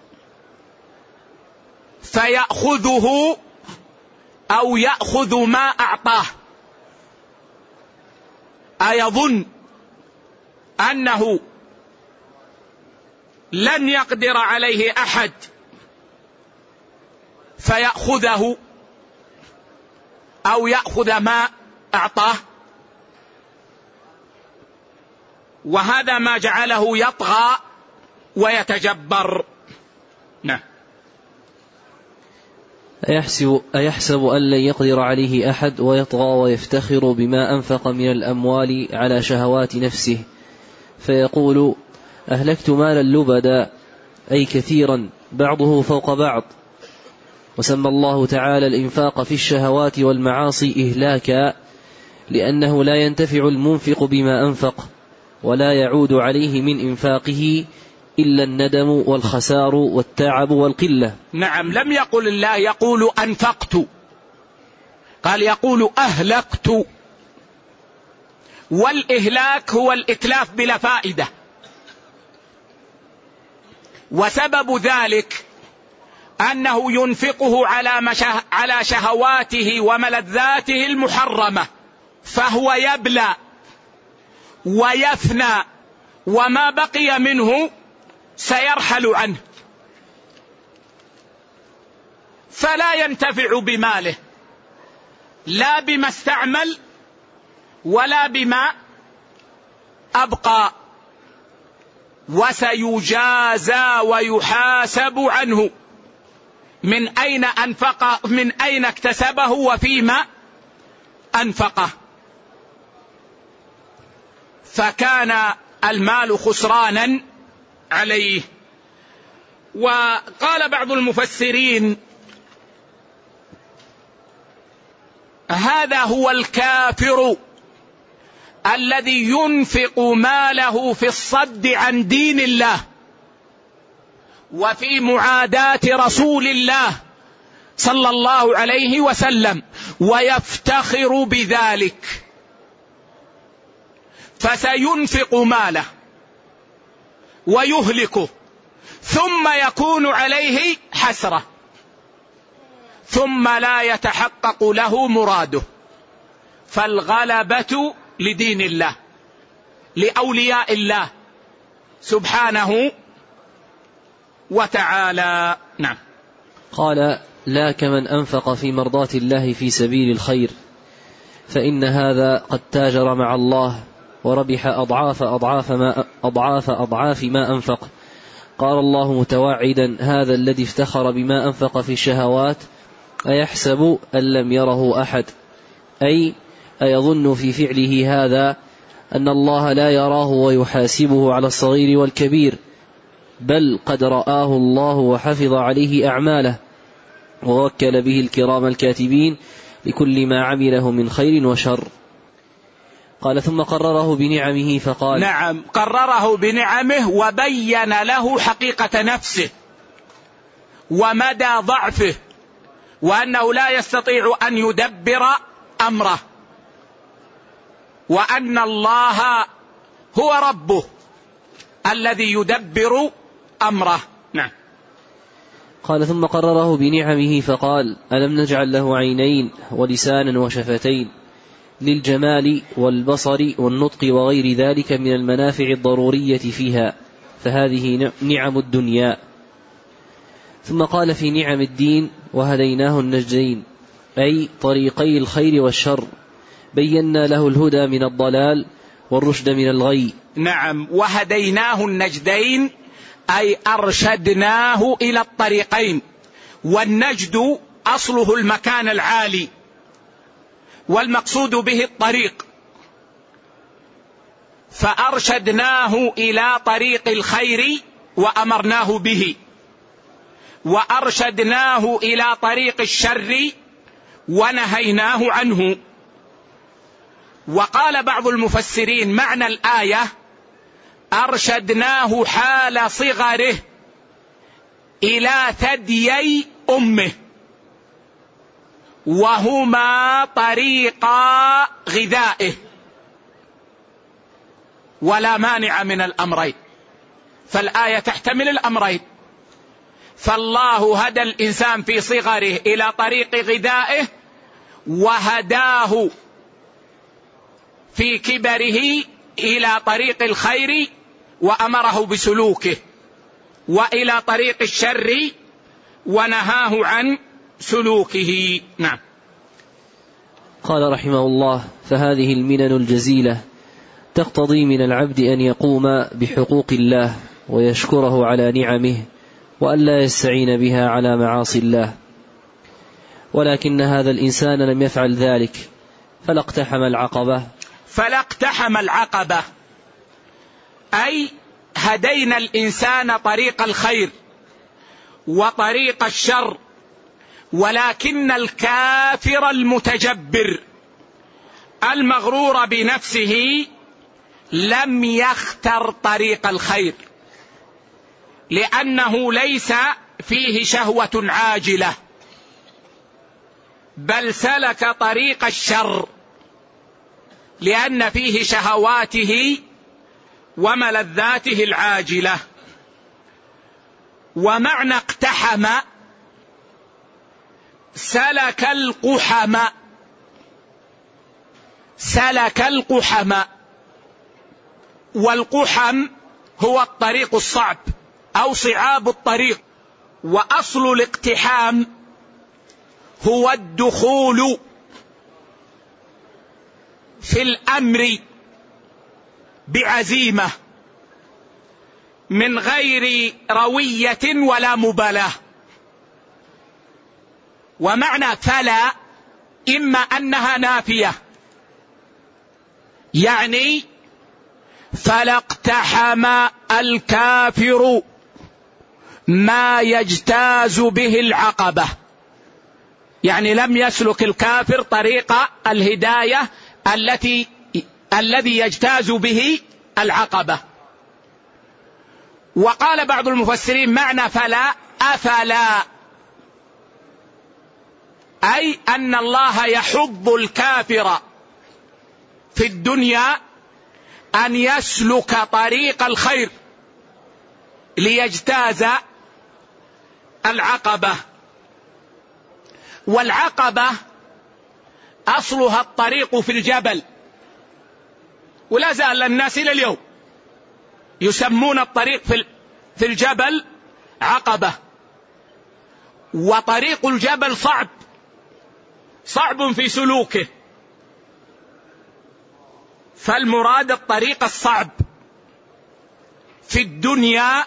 فيأخذه أو يأخذ ما أعطاه. أيظن أنه لن يقدر عليه أحد فيأخذه أو يأخذ ما أعطاه، وهذا ما جعله يطغى ويتجبر. نعم. أيحسب أن لن يقدر عليه أحد ويطغى ويفتخر بما أنفق من الأموال على شهوات نفسه، فيقول أهلكت مالا لبدا، أي كثيرا بعضه فوق بعض. وسمى الله تعالى الإنفاق في الشهوات والمعاصي إهلاكا، لأنه لا ينتفع المنفق بما أنفق ولا يعود عليه من إنفاقه إلا الندم والخسار والتعب والقلة. نعم، لم يقل الله يقول أنفقت، قال يقول أهلكت، والإهلاك هو الإتلاف بلا فائدة. وسبب ذلك أنه ينفقه على شهواته وملذاته المحرمة، فهو يبلى ويفنى، وما بقي منه سيرحل عنه، فلا ينتفع بماله لا بما استعمل ولا بما أبقى، وسيجازى ويحاسب عنه من أين أنفق، من أين اكتسبه وفيما أنفقه. فكان المال خسرانا عليه. وقال بعض المفسرين هذا هو الكافر الذي ينفق ماله في الصد عن دين الله وفي معاداة رسول الله صلى الله عليه وسلم، ويفتخر بذلك، فسينفق ماله ويهلكه، ثم يكون عليه حسرة، ثم لا يتحقق له مراده. فالغلبة لدين الله، لأولياء الله سبحانه وتعالى. نعم. قال لا كمن أنفق في مرضاة الله في سبيل الخير، فإن هذا قد تاجر مع الله وربح أضعاف ما أنفق. قال الله متوعدا هذا الذي افتخر بما أنفق في الشهوات أيحسب أن لم يره أحد، أي أيظن في فعله هذا أن الله لا يراه ويحاسبه على الصغير والكبير، بل قد رآه الله وحفظ عليه أعماله ووكل به الكرام الكاتبين لكل ما عمله من خير وشر. قال ثم قرره بنعمه فقال نعم، قرره بنعمه وبين له حقيقة نفسه ومدى ضعفه، وأنه لا يستطيع أن يدبر أمره، وأن الله هو ربه الذي يدبر أمره. نعم. قال ثم قرره بنعمه فقال ألم نجعل له عينين ولسانا وشفتين للجمال والبصر والنطق وغير ذلك من المنافع الضرورية فيها، فهذه نعم الدنيا. ثم قال في نعم الدين: وهديناه النجدين، أي طريقي الخير والشر، بينا له الهدى من الضلال والرشد من الغي. نعم، وهديناه النجدين أي أرشدناه إلى الطريقين، والنجد أصله المكان العالي، والمقصود به الطريق، فأرشدناه إلى طريق الخير وأمرناه به، وأرشدناه إلى طريق الشر ونهيناه عنه. وقال بعض المفسرين معنى الآية: أرشدناه حال صغره إلى ثديي أمه، وهما طريقا غذائه، ولا مانع من الأمرين، فالآية تحتمل الأمرين. فالله هدى الإنسان في صغره إلى طريق غذائه، وهداه في كبره إلى طريق الخير وأمره بسلوكه، وإلى طريق الشر ونهاه عن سلوكه. نعم. قال رحمه الله: فهذه المنن الجزيلة تقتضي من العبد أن يقوم بحقوق الله ويشكره على نعمه، وأن لا يستعين بها على معاصي الله، ولكن هذا الإنسان لم يفعل ذلك، فلا اقتحم العقبة، أي هدينا الإنسان طريق الخير وطريق الشر، ولكن الكافر المتجبر المغرور بنفسه لم يختر طريق الخير، لأنه ليس فيه شهوة عاجلة، بل سلك طريق الشر لأن فيه شهواته وملذاته العاجلة. ومعنى اقتحم سلك القحم، والقحم هو الطريق الصعب أو صعاب الطريق. وأصل الاقتحام هو الدخول في الأمر بعزيمة من غير روية ولا مبالاة. ومعنى فلا إما أنها نافية، يعني فلا اقتحم الكافر ما يجتاز به العقبة، يعني لم يسلك الكافر طريق الهداية الذي يجتاز به العقبة. وقال بعض المفسرين معنى فلا أفلا، أي أن الله يحض الكافر في الدنيا أن يسلك طريق الخير ليجتاز العقبة. والعقبة أصلها الطريق في الجبل، ولا زال الناس إلى اليوم يسمون الطريق في الجبل عقبة. وطريق الجبل صعب في سلوكه، فالمراد الطريق الصعب في الدنيا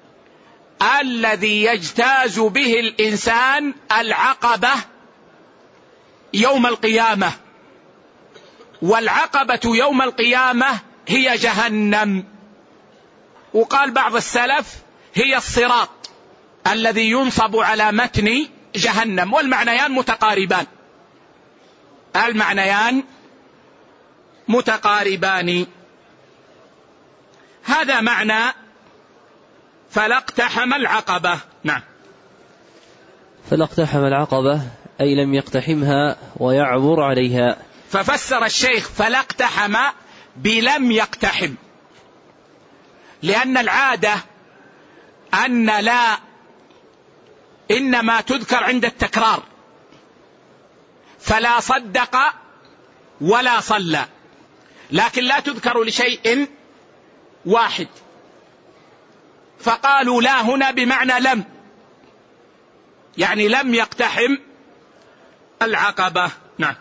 الذي يجتاز به الإنسان العقبة يوم القيامة. والعقبة يوم القيامة هي جهنم. وقال بعض السلف هي الصراط الذي ينصب على متن جهنم، والمعنيان متقاربان. هذا معنى فلا اقتحم العقبة. نعم. فلا اقتحم العقبة أي لم يقتحمها ويعبر عليها. ففسر الشيخ فلا اقتحم بلم يقتحم، لأن العادة أن لا إنما تذكر عند التكرار، فلا صدق ولا صلى، لكن لا تذكر لشيء واحد، فقالوا لا هنا بمعنى لم، يعني لم يقتحم العقبة. نعم.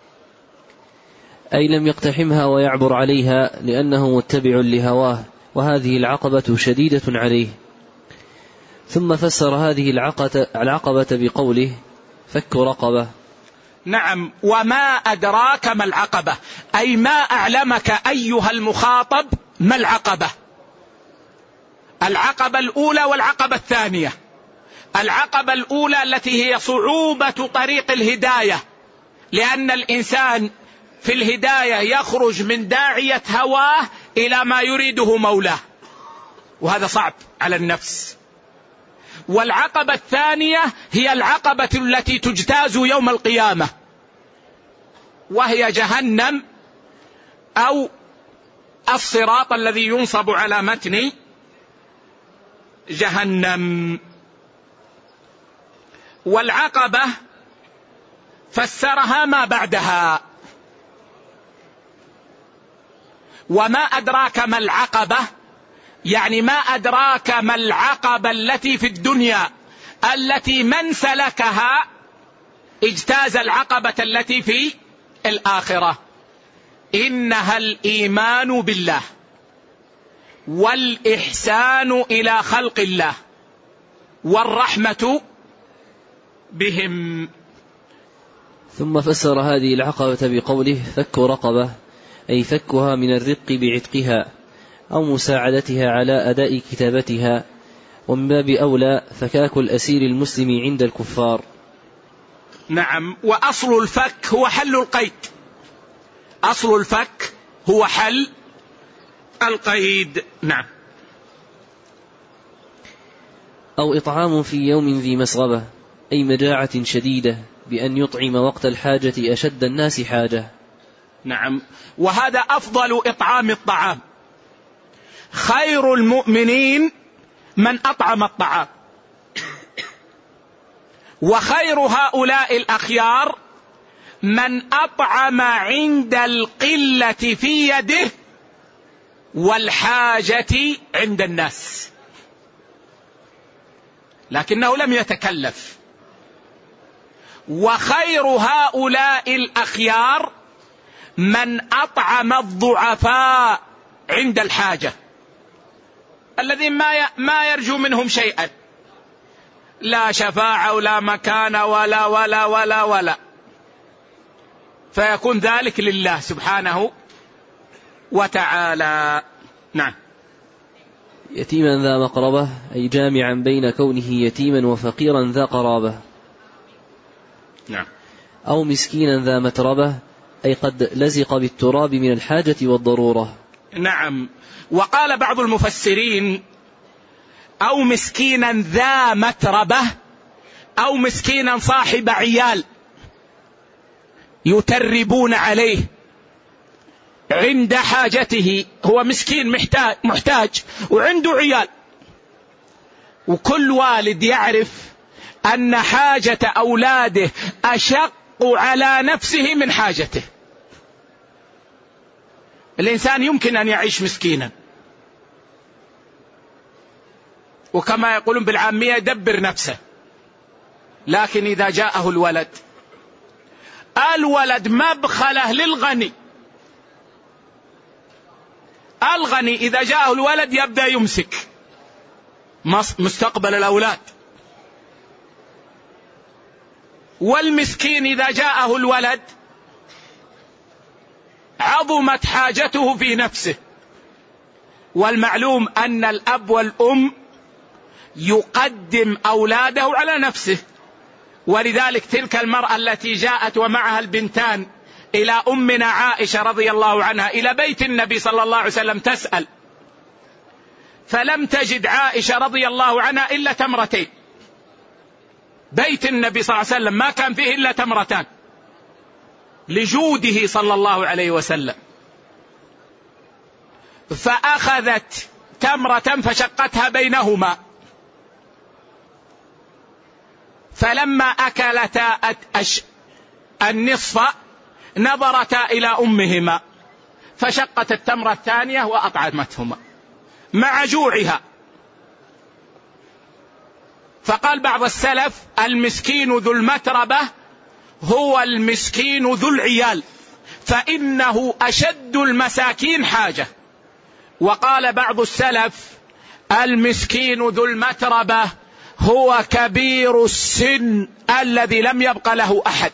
أي لم يقتحمها ويعبر عليها لأنه متبع لهواه، وهذه العقبة شديدة عليه. ثم فسر هذه العقبة بقوله فك رقبة. نعم. وما أدراك ما العقبة، أي ما أعلمك أيها المخاطب ما العقبة. العقبة الأولى والعقبة الثانية. العقبة الأولى التي هي صعوبة طريق الهداية، لأن الإنسان في الهداية يخرج من داعية هواه إلى ما يريده مولاه، وهذا صعب على النفس. والعقبة الثانية هي العقبة التي تجتاز يوم القيامة، وهي جهنم أو الصراط الذي ينصب على متن جهنم. والعقبة فسرها ما بعدها. وما أدراك ما العقبة، يعني ما أدراك ما العقبة التي في الدنيا التي من سلكها اجتاز العقبة التي في الآخرة. إنها الإيمان بالله والإحسان إلى خلق الله والرحمة بهم. ثم فسر هذه العقبة بقوله فك رقبة، أي فكها من الرق بعتقها أو مساعدتها على أداء كتابتها، ومن باب أولى فكاك الأسير المسلم عند الكفار. نعم. وأصل الفك هو حل القيد، أصل الفك هو حل القيد. نعم. أو إطعام في يوم ذي مسغبة، أي مجاعة شديدة بأن يطعم وقت الحاجة أشد الناس حاجة. نعم. وهذا أفضل إطعام الطعام. خير المؤمنين من أطعم الطعام، وخير هؤلاء الأخيار من أطعم عند القلة في يده والحاجة عند الناس، لكنه لم يتكلف. وخير هؤلاء الأخيار من أطعم الضعفاء عند الحاجة، الذين ما يرجو منهم شيئا، لا شفاعة ولا مكان ولا ولا ولا ولا، فيكون ذلك لله سبحانه وتعالى. نعم. يتيما ذا مقربة، أي جامعا بين كونه يتيما وفقيرا ذا قرابة. نعم. أو مسكينا ذا متربة، أي قد لزق بالتراب من الحاجة والضرورة. نعم. وقال بعض المفسرين أو مسكينا ذا متربة، أو مسكينا صاحب عيال يتربون عليه عند حاجته، هو مسكين محتاج وعنده عيال، وكل والد يعرف أن حاجة أولاده أشق على نفسه من حاجته. الإنسان يمكن أن يعيش مسكينا، وكما يقولون بالعامية يدبر نفسه، لكن إذا جاءه الولد مبخله للغني. الغني إذا جاءه الولد يبدأ يمسك مستقبل الأولاد، والمسكين إذا جاءه الولد عظمت حاجته في نفسه. والمعلوم أن الأب والأم يقدم أولاده على نفسه، ولذلك تلك المرأة التي جاءت ومعها البنتان إلى أمنا عائشة رضي الله عنها إلى بيت النبي صلى الله عليه وسلم تسأل، فلم تجد عائشة رضي الله عنها إلا تمرتين. بيت النبي صلى الله عليه وسلم ما كان فيه إلا تمرتان لجوده صلى الله عليه وسلم، فأخذت تمرة فشقتها بينهما، فلما أكلتا النصف نظرتا إلى أمهما فشقت التمرة الثانية وأطعمتهما مع جوعها. فقال بعض السلف: المسكين ذو المتربة هو المسكين ذو العيال، فإنه أشد المساكين حاجة. وقال بعض السلف: المسكين ذو المتربة هو كبير السن الذي لم يبق له أحد.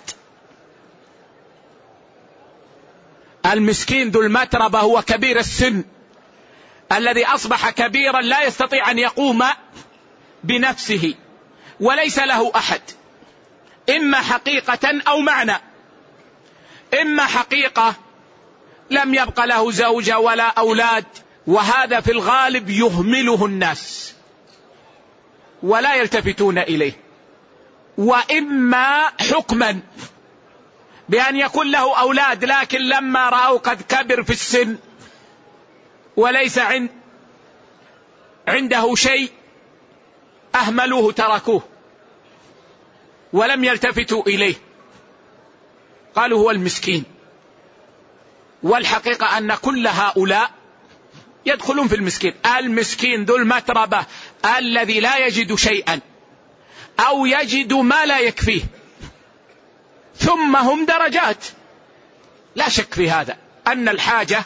المسكين ذو المتربة هو كبير السن الذي أصبح كبيرا لا يستطيع أن يقوم بنفسه وليس له أحد، إما حقيقة أو معنى. إما حقيقة لم يبق له زوجة ولا أولاد، وهذا في الغالب يهمله الناس ولا يلتفتون إليه. وإما حكما بأن يكون له أولاد لكن لما رأوا قد كبر في السن وليس عنده شيء أهملوه تركوه ولم يلتفتوا إليه، قالوا هو المسكين. والحقيقة أن كل هؤلاء يدخلون في المسكين. المسكين ذو المتربة الذي لا يجد شيئا أو يجد ما لا يكفيه، ثم هم درجات، لا شك في هذا أن الحاجة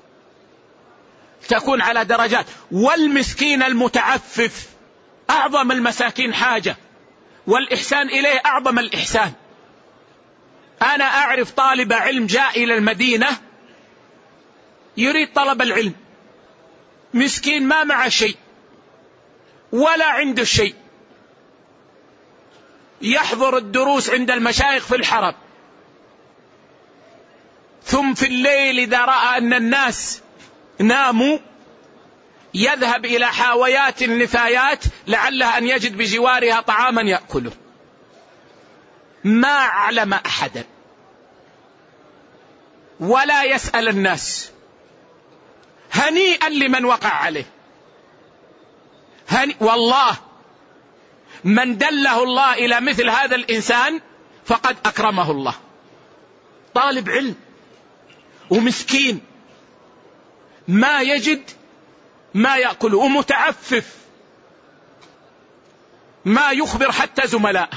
تكون على درجات. والمسكين المتعفف أعظم المساكين حاجة، والإحسان إليه أعظم الإحسان. أنا أعرف طالب علم جاء إلى المدينة يريد طلب العلم، مسكين ما معه شيء ولا عنده شيء، يحضر الدروس عند المشايخ في الحرم، ثم في الليل إذا رأى أن الناس ناموا يذهب إلى حاويات النفايات لعله أن يجد بجوارها طعاما يأكله. ما أعلم أحدا ولا يسأل الناس. هنيئا لمن وقع عليه. والله من دله الله إلى مثل هذا الإنسان فقد أكرمه الله. طالب علم ومسكين ما يجد ما يأكله ومتعفف، ما يخبر حتى زملائه.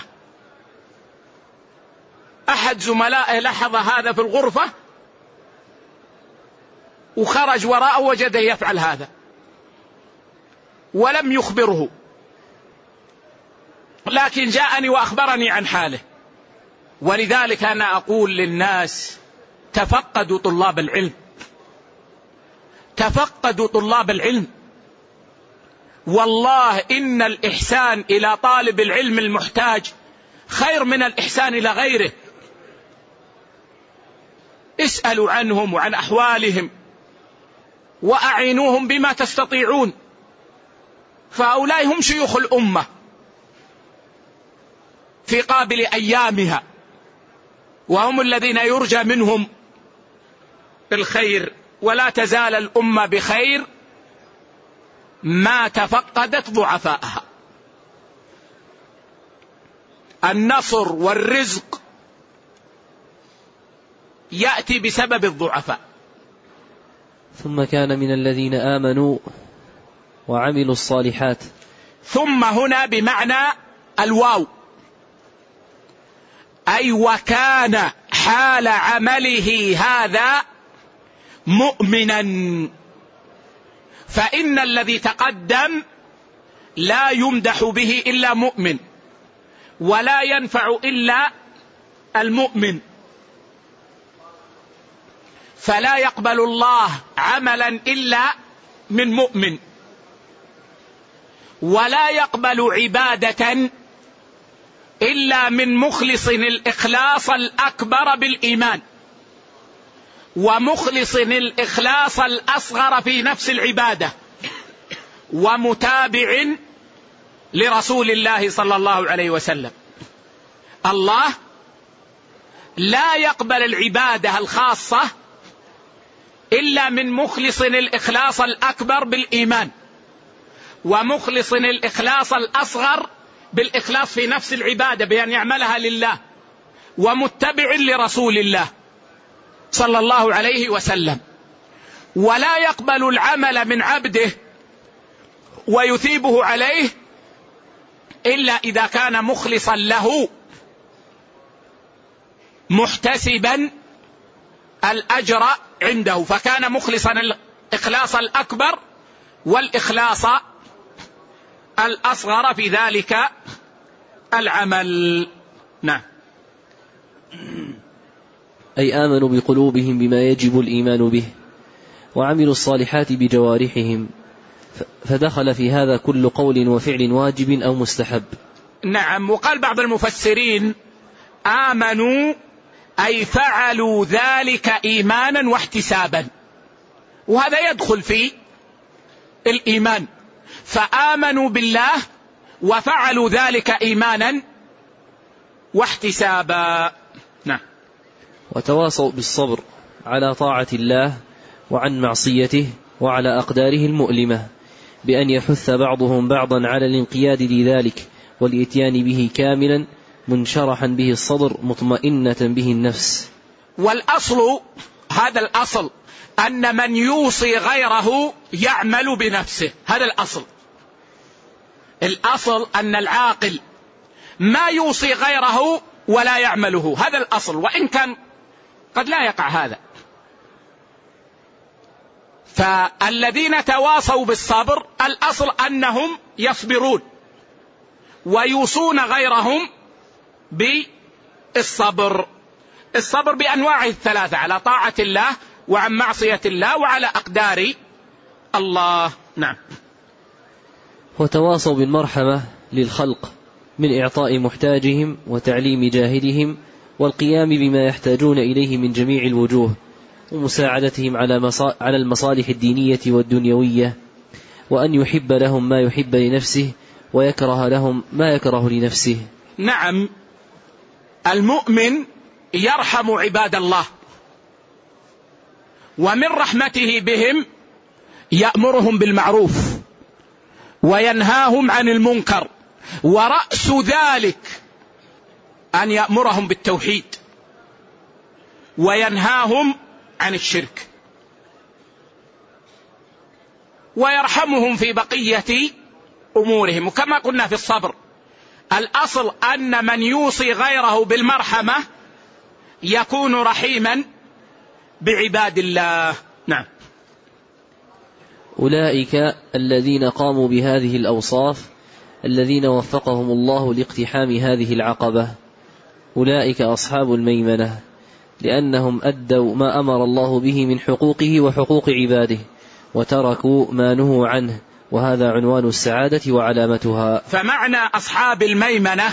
أحد زملائه لاحظ هذا في الغرفة وخرج وراءه وجده يفعل هذا ولم يخبره، لكن جاءني وأخبرني عن حاله. ولذلك أنا أقول للناس: تفقدوا طلاب العلم، تفقدوا طلاب العلم. والله إن الإحسان إلى طالب العلم المحتاج خير من الإحسان إلى غيره. اسألوا عنهم وعن أحوالهم وأعينوهم بما تستطيعون، فهؤلاء هم شيوخ الأمة في قابل أيامها، وهم الذين يرجى منهم الخير. ولا تزال الأمة بخير ما تفقدت ضعفائها. النصر والرزق يأتي بسبب الضعفاء. ثم كان من الذين آمنوا وعملوا الصالحات. ثم هنا بمعنى الواو، أي وكان حال عمله هذا مؤمنا. فإن الذي تقدم لا يمدح به إلا مؤمن، ولا ينفع إلا المؤمن، فلا يقبل الله عملا إلا من مؤمن، ولا يقبل عبادة إلا من مخلص الإخلاص الأكبر بالإيمان، ومخلص الإخلاص الأصغر في نفس العبادة، ومتابع لرسول الله صلى الله عليه وسلم. الله لا يقبل العبادة الخاصة إلا من مخلص الإخلاص الأكبر بالإيمان، ومخلص الإخلاص الأصغر بالإخلاص في نفس العبادة بأن يعملها لله، ومتبع لرسول الله صلى الله عليه وسلم، ولا يقبل العمل من عبده ويثيبه عليه إلا إذا كان مخلصا له محتسبا الأجر عنده، فكان مخلصا الإخلاص الأكبر والإخلاص الأصغر في ذلك العمل. نعم. أي آمنوا بقلوبهم بما يجب الإيمان به، وعملوا الصالحات بجوارحهم، فدخل في هذا كل قول وفعل واجب أو مستحب. نعم. وقال بعض المفسرين آمنوا أي فعلوا ذلك إيمانا واحتسابا، وهذا يدخل في الإيمان، فآمنوا بالله وفعلوا ذلك إيمانا واحتسابا. نعم. وتواصوا بالصبر على طاعة الله وعن معصيته وعلى أقداره المؤلمة، بأن يحث بعضهم بعضا على الانقياد لذلك والإتيان به كاملا منشرحا به الصدر مطمئنة به النفس. والأصل، هذا الأصل، أن من يوصي غيره يعمل بنفسه، هذا الأصل. الأصل أن العاقل ما يوصي غيره ولا يعمله، هذا الأصل، وإن كان قد لا يقع هذا. فالذين تواصوا بالصبر الأصل أنهم يصبرون ويوصون غيرهم بالصبر. الصبر بأنواعه الثلاثة، على طاعة الله وعن معصية الله وعلى أقدار الله. نعم. وتواصوا بالمرحمة للخلق من إعطاء محتاجهم وتعليم جاهلهم والقيام بما يحتاجون إليه من جميع الوجوه، ومساعدتهم على المصالح الدينية والدنيوية، وأن يحب لهم ما يحب لنفسه ويكره لهم ما يكره لنفسه. نعم. المؤمن يرحم عباد الله، ومن رحمته بهم يأمرهم بالمعروف وينهاهم عن المنكر، ورأس ذلك أن يأمرهم بالتوحيد وينهاهم عن الشرك، ويرحمهم في بقية أمورهم. وكما قلنا في الصبر، الأصل أن من يوصي غيره بالمرحمة يكون رحيما بعباد الله. نعم. أولئك الذين قاموا بهذه الأوصاف الذين وفقهم الله لاقتحام هذه العقبة، أولئك أصحاب الميمنة، لأنهم أدوا ما أمر الله به من حقوقه وحقوق عباده، وتركوا ما نهوا عنه، وهذا عنوان السعادة وعلامتها. فمعنى أصحاب الميمنة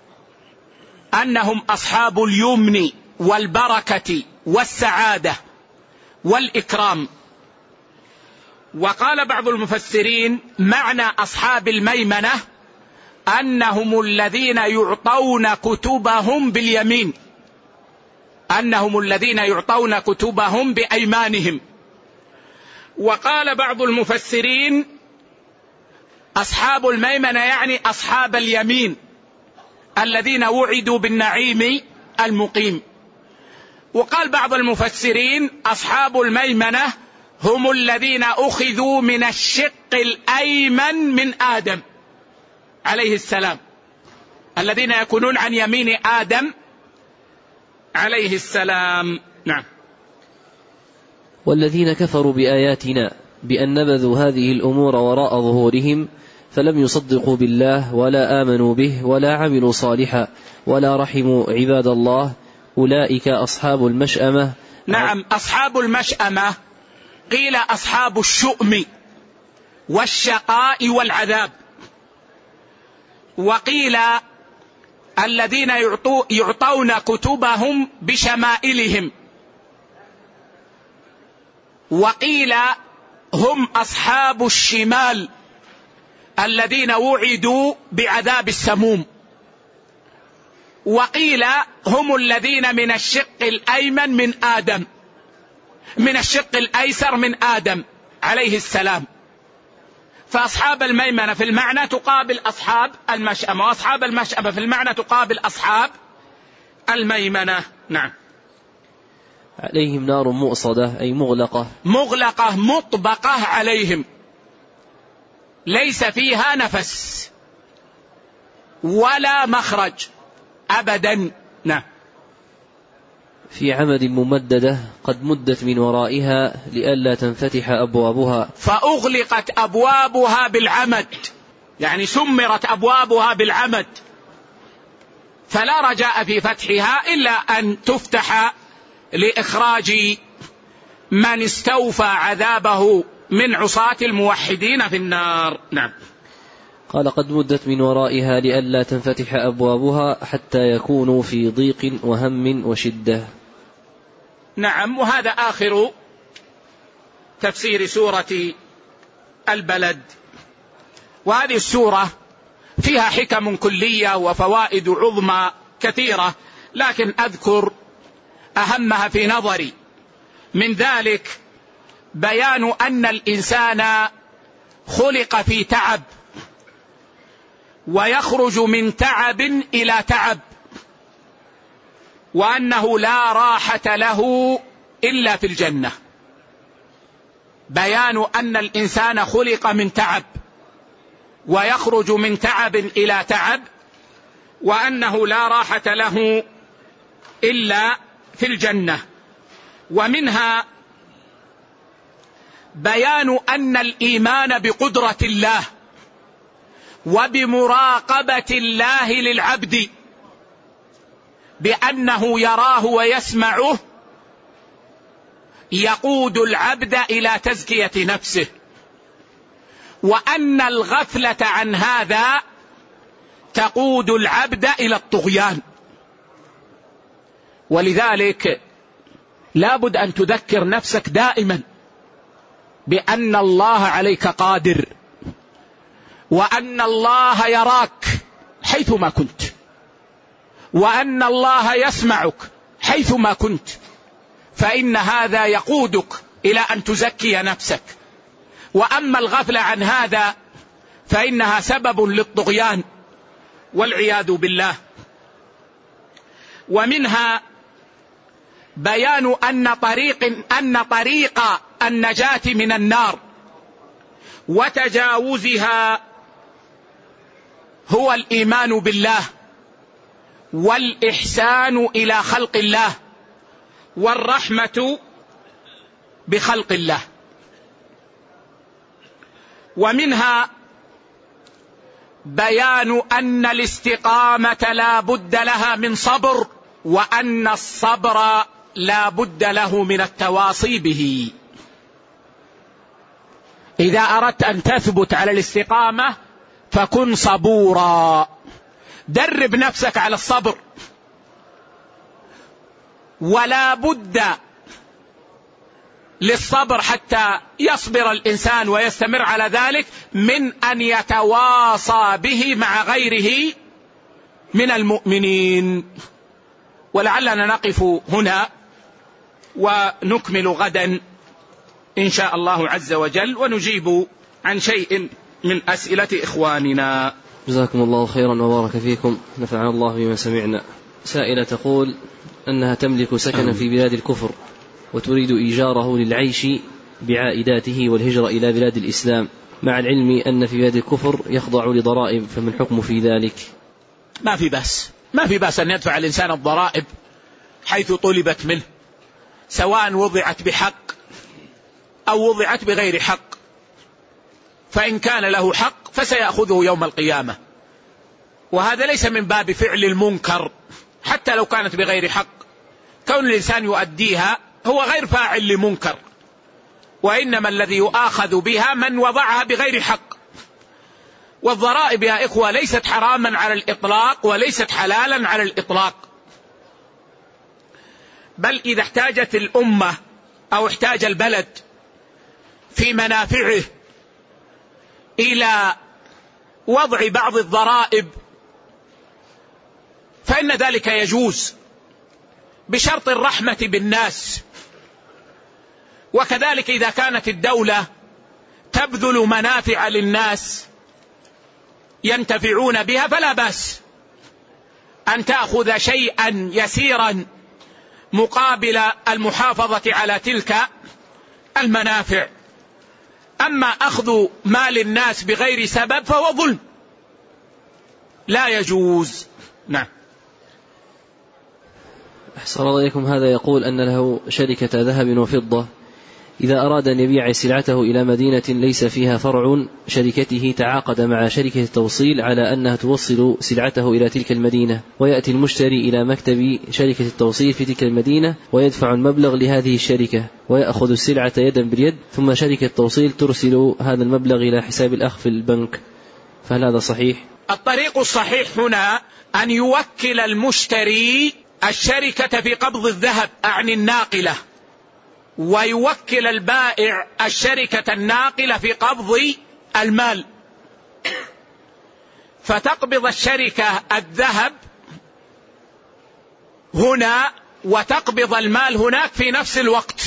أنهم أصحاب اليمن والبركة والسعادة والإكرام. وقال بعض المفسرين معنى أصحاب الميمنة أنهم الذين يعطون كتبهم باليمين، أنهم الذين يعطون كتبهم بأيمانهم. وقال بعض المفسرين أصحاب الميمنة يعني أصحاب اليمين الذين وعدوا بالنعيم المقيم. وقال بعض المفسرين أصحاب الميمنة هم الذين أخذوا من الشق الأيمن من آدم عليه السلام، الذين يكونون عن يمين آدم عليه السلام. نعم. والذين كفروا بآياتنا بأن نبذوا هذه الأمور وراء ظهورهم، فلم يصدقوا بالله ولا آمنوا به ولا عملوا صالحا ولا رحموا عباد الله، أولئك أصحاب المشأمة. نعم. أصحاب المشأمة قيل أصحاب الشؤم والشقاء والعذاب، وقيل الذين يعطون كتبهم بشمائلهم، وقيل هم أصحاب الشمال الذين وعدوا بعذاب السموم، وقيل هم الذين من الشق الأيمن من آدم، من الشق الأيسر من آدم عليه السلام. فأصحاب الميمنة في المعنى تقابل أصحاب المشأمة، وأصحاب المشأمة في المعنى تقابل أصحاب الميمنة. نعم. عليهم نار مؤصدة أي مغلقة. مغلقة مطبقة عليهم، ليس فيها نفس ولا مخرج أبدا. نعم. في عمد ممددة قد مدت من ورائها لئلا تنفتح أبوابها. فأغلقت أبوابها بالعمد، يعني سمرت أبوابها بالعمد، فلا رجاء في فتحها إلا أن تفتح لإخراج من استوفى عذابه من عصاة الموحدين في النار. نعم. قال قد مدت من ورائها لئلا تنفتح أبوابها حتى يكونوا في ضيق وهم وشدة. نعم. وهذا آخر تفسير سورة البلد. وهذه السورة فيها حكم كلية وفوائد عظمى كثيرة، لكن أذكر أهمها في نظري. من ذلك بيان أن الإنسان خلق في تعب، ويخرج من تعب إلى تعب، وأنه لا راحة له إلا في الجنة. بيان أن الإنسان خلق من تعب ويخرج من تعب إلى تعب، وأنه لا راحة له إلا في الجنة. ومنها بيان أن الإيمان بقدرة الله وبمراقبة الله للعبد، بأنه يراه ويسمعه، يقود العبد إلى تزكية نفسه، وأن الغفلة عن هذا تقود العبد إلى الطغيان. ولذلك لابد أن تذكر نفسك دائما بأن الله عليك قادر، وأن الله يراك حيثما كنت، وأن الله يسمعك حيثما كنت، فإن هذا يقودك إلى أن تزكي نفسك. وأما الغفلة عن هذا فإنها سبب للطغيان والعياذ بالله. ومنها بيان أن طريق النجاة من النار وتجاوزها هو الإيمان بالله والإحسان إلى خلق الله والرحمة بخلق الله. ومنها بيان أن الاستقامة لا بد لها من صبر، وأن الصبر لا بد له من التواصي به. إذا أردت أن تثبت على الاستقامة فكن صبورا، درب نفسك على الصبر. ولا بد للصبر حتى يصبر الإنسان ويستمر على ذلك من أن يتواصى به مع غيره من المؤمنين. ولعلنا نقف هنا ونكمل غدا إن شاء الله عز وجل، ونجيب عن شيء من أسئلة إخواننا. جزاكم الله خيرا وبارك فيكم، نفعنا الله بما سمعنا. سائلة تقول أنها تملك سكنا في بلاد الكفر وتريد إيجاره للعيش بعائداته والهجرة إلى بلاد الإسلام، مع العلم أن في بلاد الكفر يخضع لضرائب، فما الحكم في ذلك؟ ما في بأس أن يدفع الإنسان الضرائب حيث طلبت منه، سواء وضعت بحق أو وضعت بغير حق، فإن كان له حق فسيأخذه يوم القيامة. وهذا ليس من باب فعل المنكر حتى لو كانت بغير حق، كون الإنسان يؤديها هو غير فاعل لمنكر، وإنما الذي يؤاخذ بها من وضعها بغير حق. والضرائب يا إخوة ليست حراما على الإطلاق وليست حلالا على الإطلاق، بل إذا احتاجت الأمة أو احتاج البلد في منافعه إلى وضع بعض الضرائب فإن ذلك يجوز بشرط الرحمة بالناس. وكذلك إذا كانت الدولة تبذل منافع للناس ينتفعون بها فلا بأس أن تأخذ شيئا يسيرا مقابل المحافظة على تلك المنافع. أما أخذ مال الناس بغير سبب فهو ظلم لا يجوز. نعم. أحسن الله إليكم. هذا يقول أن له شركة ذهب وفضة، إذا أراد أن يبيع سلعته إلى مدينة ليس فيها فرع شركته تعاقد مع شركة التوصيل على أنها توصل سلعته إلى تلك المدينة، ويأتي المشتري إلى مكتب شركة التوصيل في تلك المدينة ويدفع المبلغ لهذه الشركة ويأخذ السلعة يدا باليد، ثم شركة التوصيل ترسل هذا المبلغ إلى حساب الأخ في البنك، فهل هذا صحيح؟ الطريق الصحيح هنا أن يوكل المشتري الشركة في قبض الذهب أعني الناقلة، ويوكل البائع الشركة الناقلة في قبض المال، فتقبض الشركة الذهب هنا وتقبض المال هناك في نفس الوقت،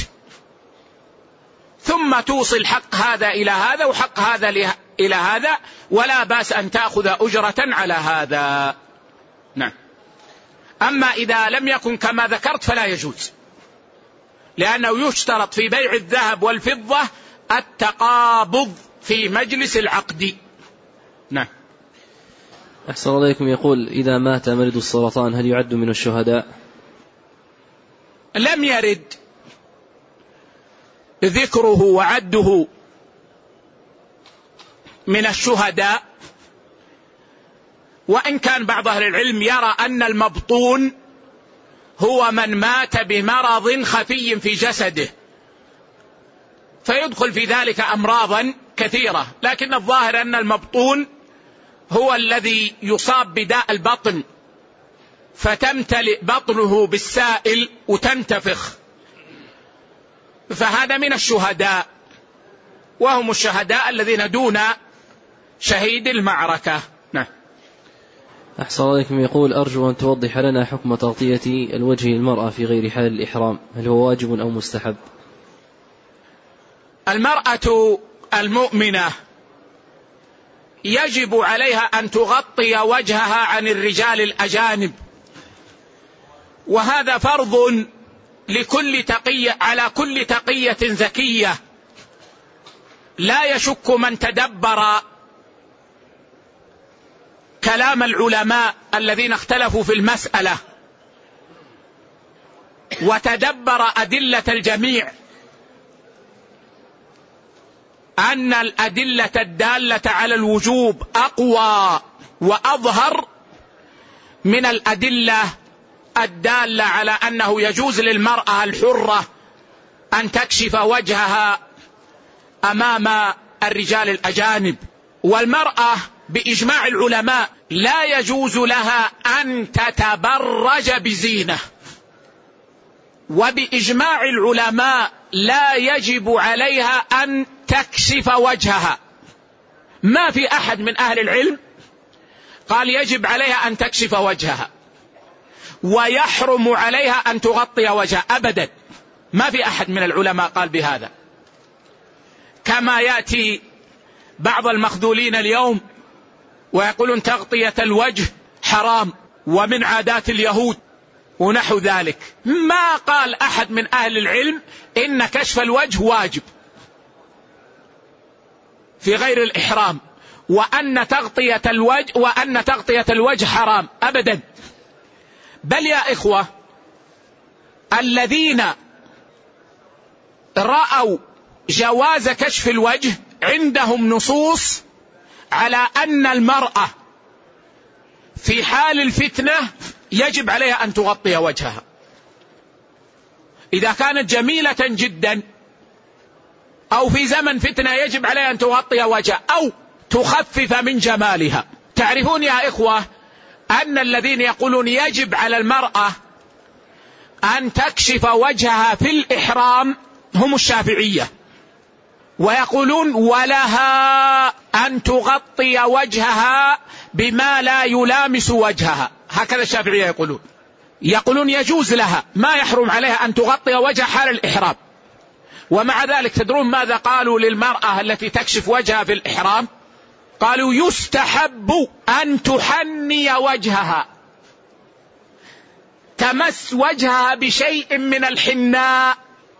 ثم توصل حق هذا إلى هذا وحق هذا إلى هذا، ولا بأس أن تأخذ أجرة على هذا. نعم. أما إذا لم يكن كما ذكرت فلا يجوز، لأنه يشترط في بيع الذهب والفضة التقابض في مجلس العقد. نعم. أحسن الله إليكم. يقول إذا مات مريض السرطان هل يعد من الشهداء؟ لم يرد ذكره وعده من الشهداء، وإن كان بعض أهل العلم يرى أن المبطون هو من مات بمرض خفي في جسده فيدخل في ذلك أمراضا كثيرة، لكن الظاهر أن المبطون هو الذي يصاب بداء البطن فتمتلئ بطنه بالسائل وتنتفخ، فهذا من الشهداء، وهم الشهداء الذين دون شهيد المعركة. نعم. أحسن الله إليكم. يقول أرجو أن توضح لنا حكم تغطية الوجه للمرأة في غير حال الإحرام، هل هو واجب أو مستحب؟ المرأة المؤمنة يجب عليها أن تغطي وجهها عن الرجال الأجانب، وهذا فرض لكل تقية على كل تقية ذكية. لا يشك من تدبر كلام العلماء الذين اختلفوا في المسألة وتدبر أدلة الجميع أن الأدلة الدالة على الوجوب أقوى وأظهر من الأدلة الدالة على أنه يجوز للمرأة الحرة أن تكشف وجهها أمام الرجال الأجانب. والمرأة بإجماع العلماء لا يجوز لها أن تتبرج بزينة، وبإجماع العلماء لا يجب عليها أن تكشف وجهها. ما في أحد من أهل العلم قال يجب عليها أن تكشف وجهها ويحرم عليها أن تغطي وجهها أبدا، ما في أحد من العلماء قال بهذا. كما يأتي بعض المخذولين اليوم ويقولون تغطية الوجه حرام ومن عادات اليهود ونحو ذلك. ما قال أحد من أهل العلم إن كشف الوجه واجب في غير الإحرام وأن تغطية الوجه حرام أبدا. بل يا إخوة، الذين رأوا جواز كشف الوجه عندهم نصوص على أن المرأة في حال الفتنة يجب عليها أن تغطي وجهها. إذا كانت جميلة جدا أو في زمن فتنة يجب عليها أن تغطي وجهها أو تخفف من جمالها. تعرفون يا إخوة أن الذين يقولون يجب على المرأة أن تكشف وجهها في الإحرام هم الشافعية، ويقولون ولها أن تغطي وجهها بما لا يلامس وجهها. هكذا الشافعية يقولون يجوز لها، ما يحرم عليها أن تغطي وجه حال الإحرام. ومع ذلك تدرون ماذا قالوا للمرأة التي تكشف وجهها في الإحرام؟ قالوا يستحب أن تحني وجهها. تمس وجهها بشيء من الحناء،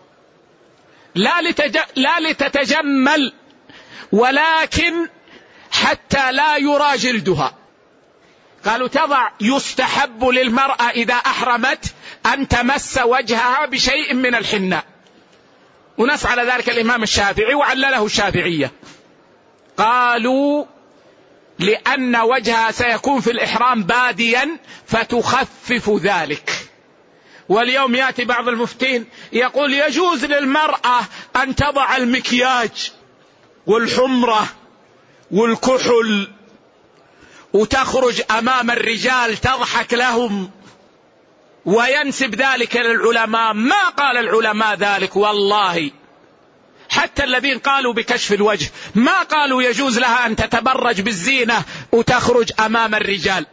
لا لتتجمل، ولكن حتى لا يرى جلدها. قالوا يستحب للمرأة إذا أحرمت أن تمس وجهها بشيء من الحناء، ونص على ذلك الإمام الشافعي وعلله الشافعية. قالوا لأن وجهها سيكون في الإحرام باديا فتخفف ذلك. واليوم يأتي بعض المفتين يقول يجوز للمرأة أن تضع المكياج والحمرة والكحل وتخرج أمام الرجال تضحك لهم، وينسب ذلك للعلماء. ما قال العلماء ذلك والله، حتى الذين قالوا بكشف الوجه ما قالوا يجوز لها أن تتبرج بالزينة وتخرج أمام الرجال.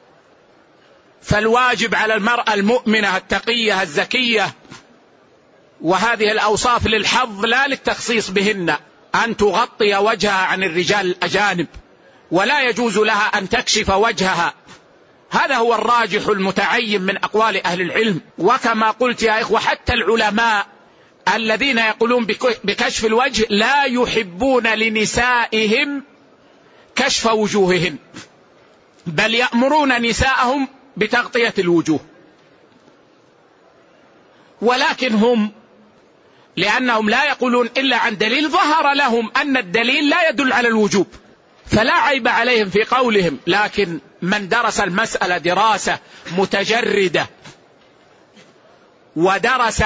فالواجب على المرأة المؤمنة التقية الزكية، وهذه الأوصاف للحظ لا للتخصيص بهن، أن تغطي وجهها عن الرجال الأجانب، ولا يجوز لها أن تكشف وجهها. هذا هو الراجح المتعين من أقوال أهل العلم. وكما قلت يا إخوة، حتى العلماء الذين يقولون بكشف الوجه لا يحبون لنسائهم كشف وجوههن، بل يأمرون نساءهم بتغطية الوجوه. ولكن هم لأنهم لا يقولون إلا عن دليل ظهر لهم أن الدليل لا يدل على الوجوب، فلا عيب عليهم في قولهم. لكن من درس المسألة دراسة متجردة ودرس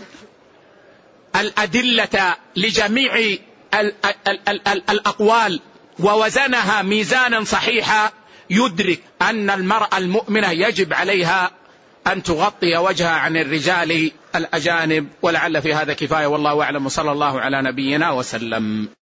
الأدلة لجميع الأقوال ووزنها ميزانا صحيحا، يدرك أن المرأة المؤمنة يجب عليها أن تغطي وجهها عن الرجال الأجانب. ولعل في هذا كفاية، والله أعلم، وصلى الله على نبينا وسلم.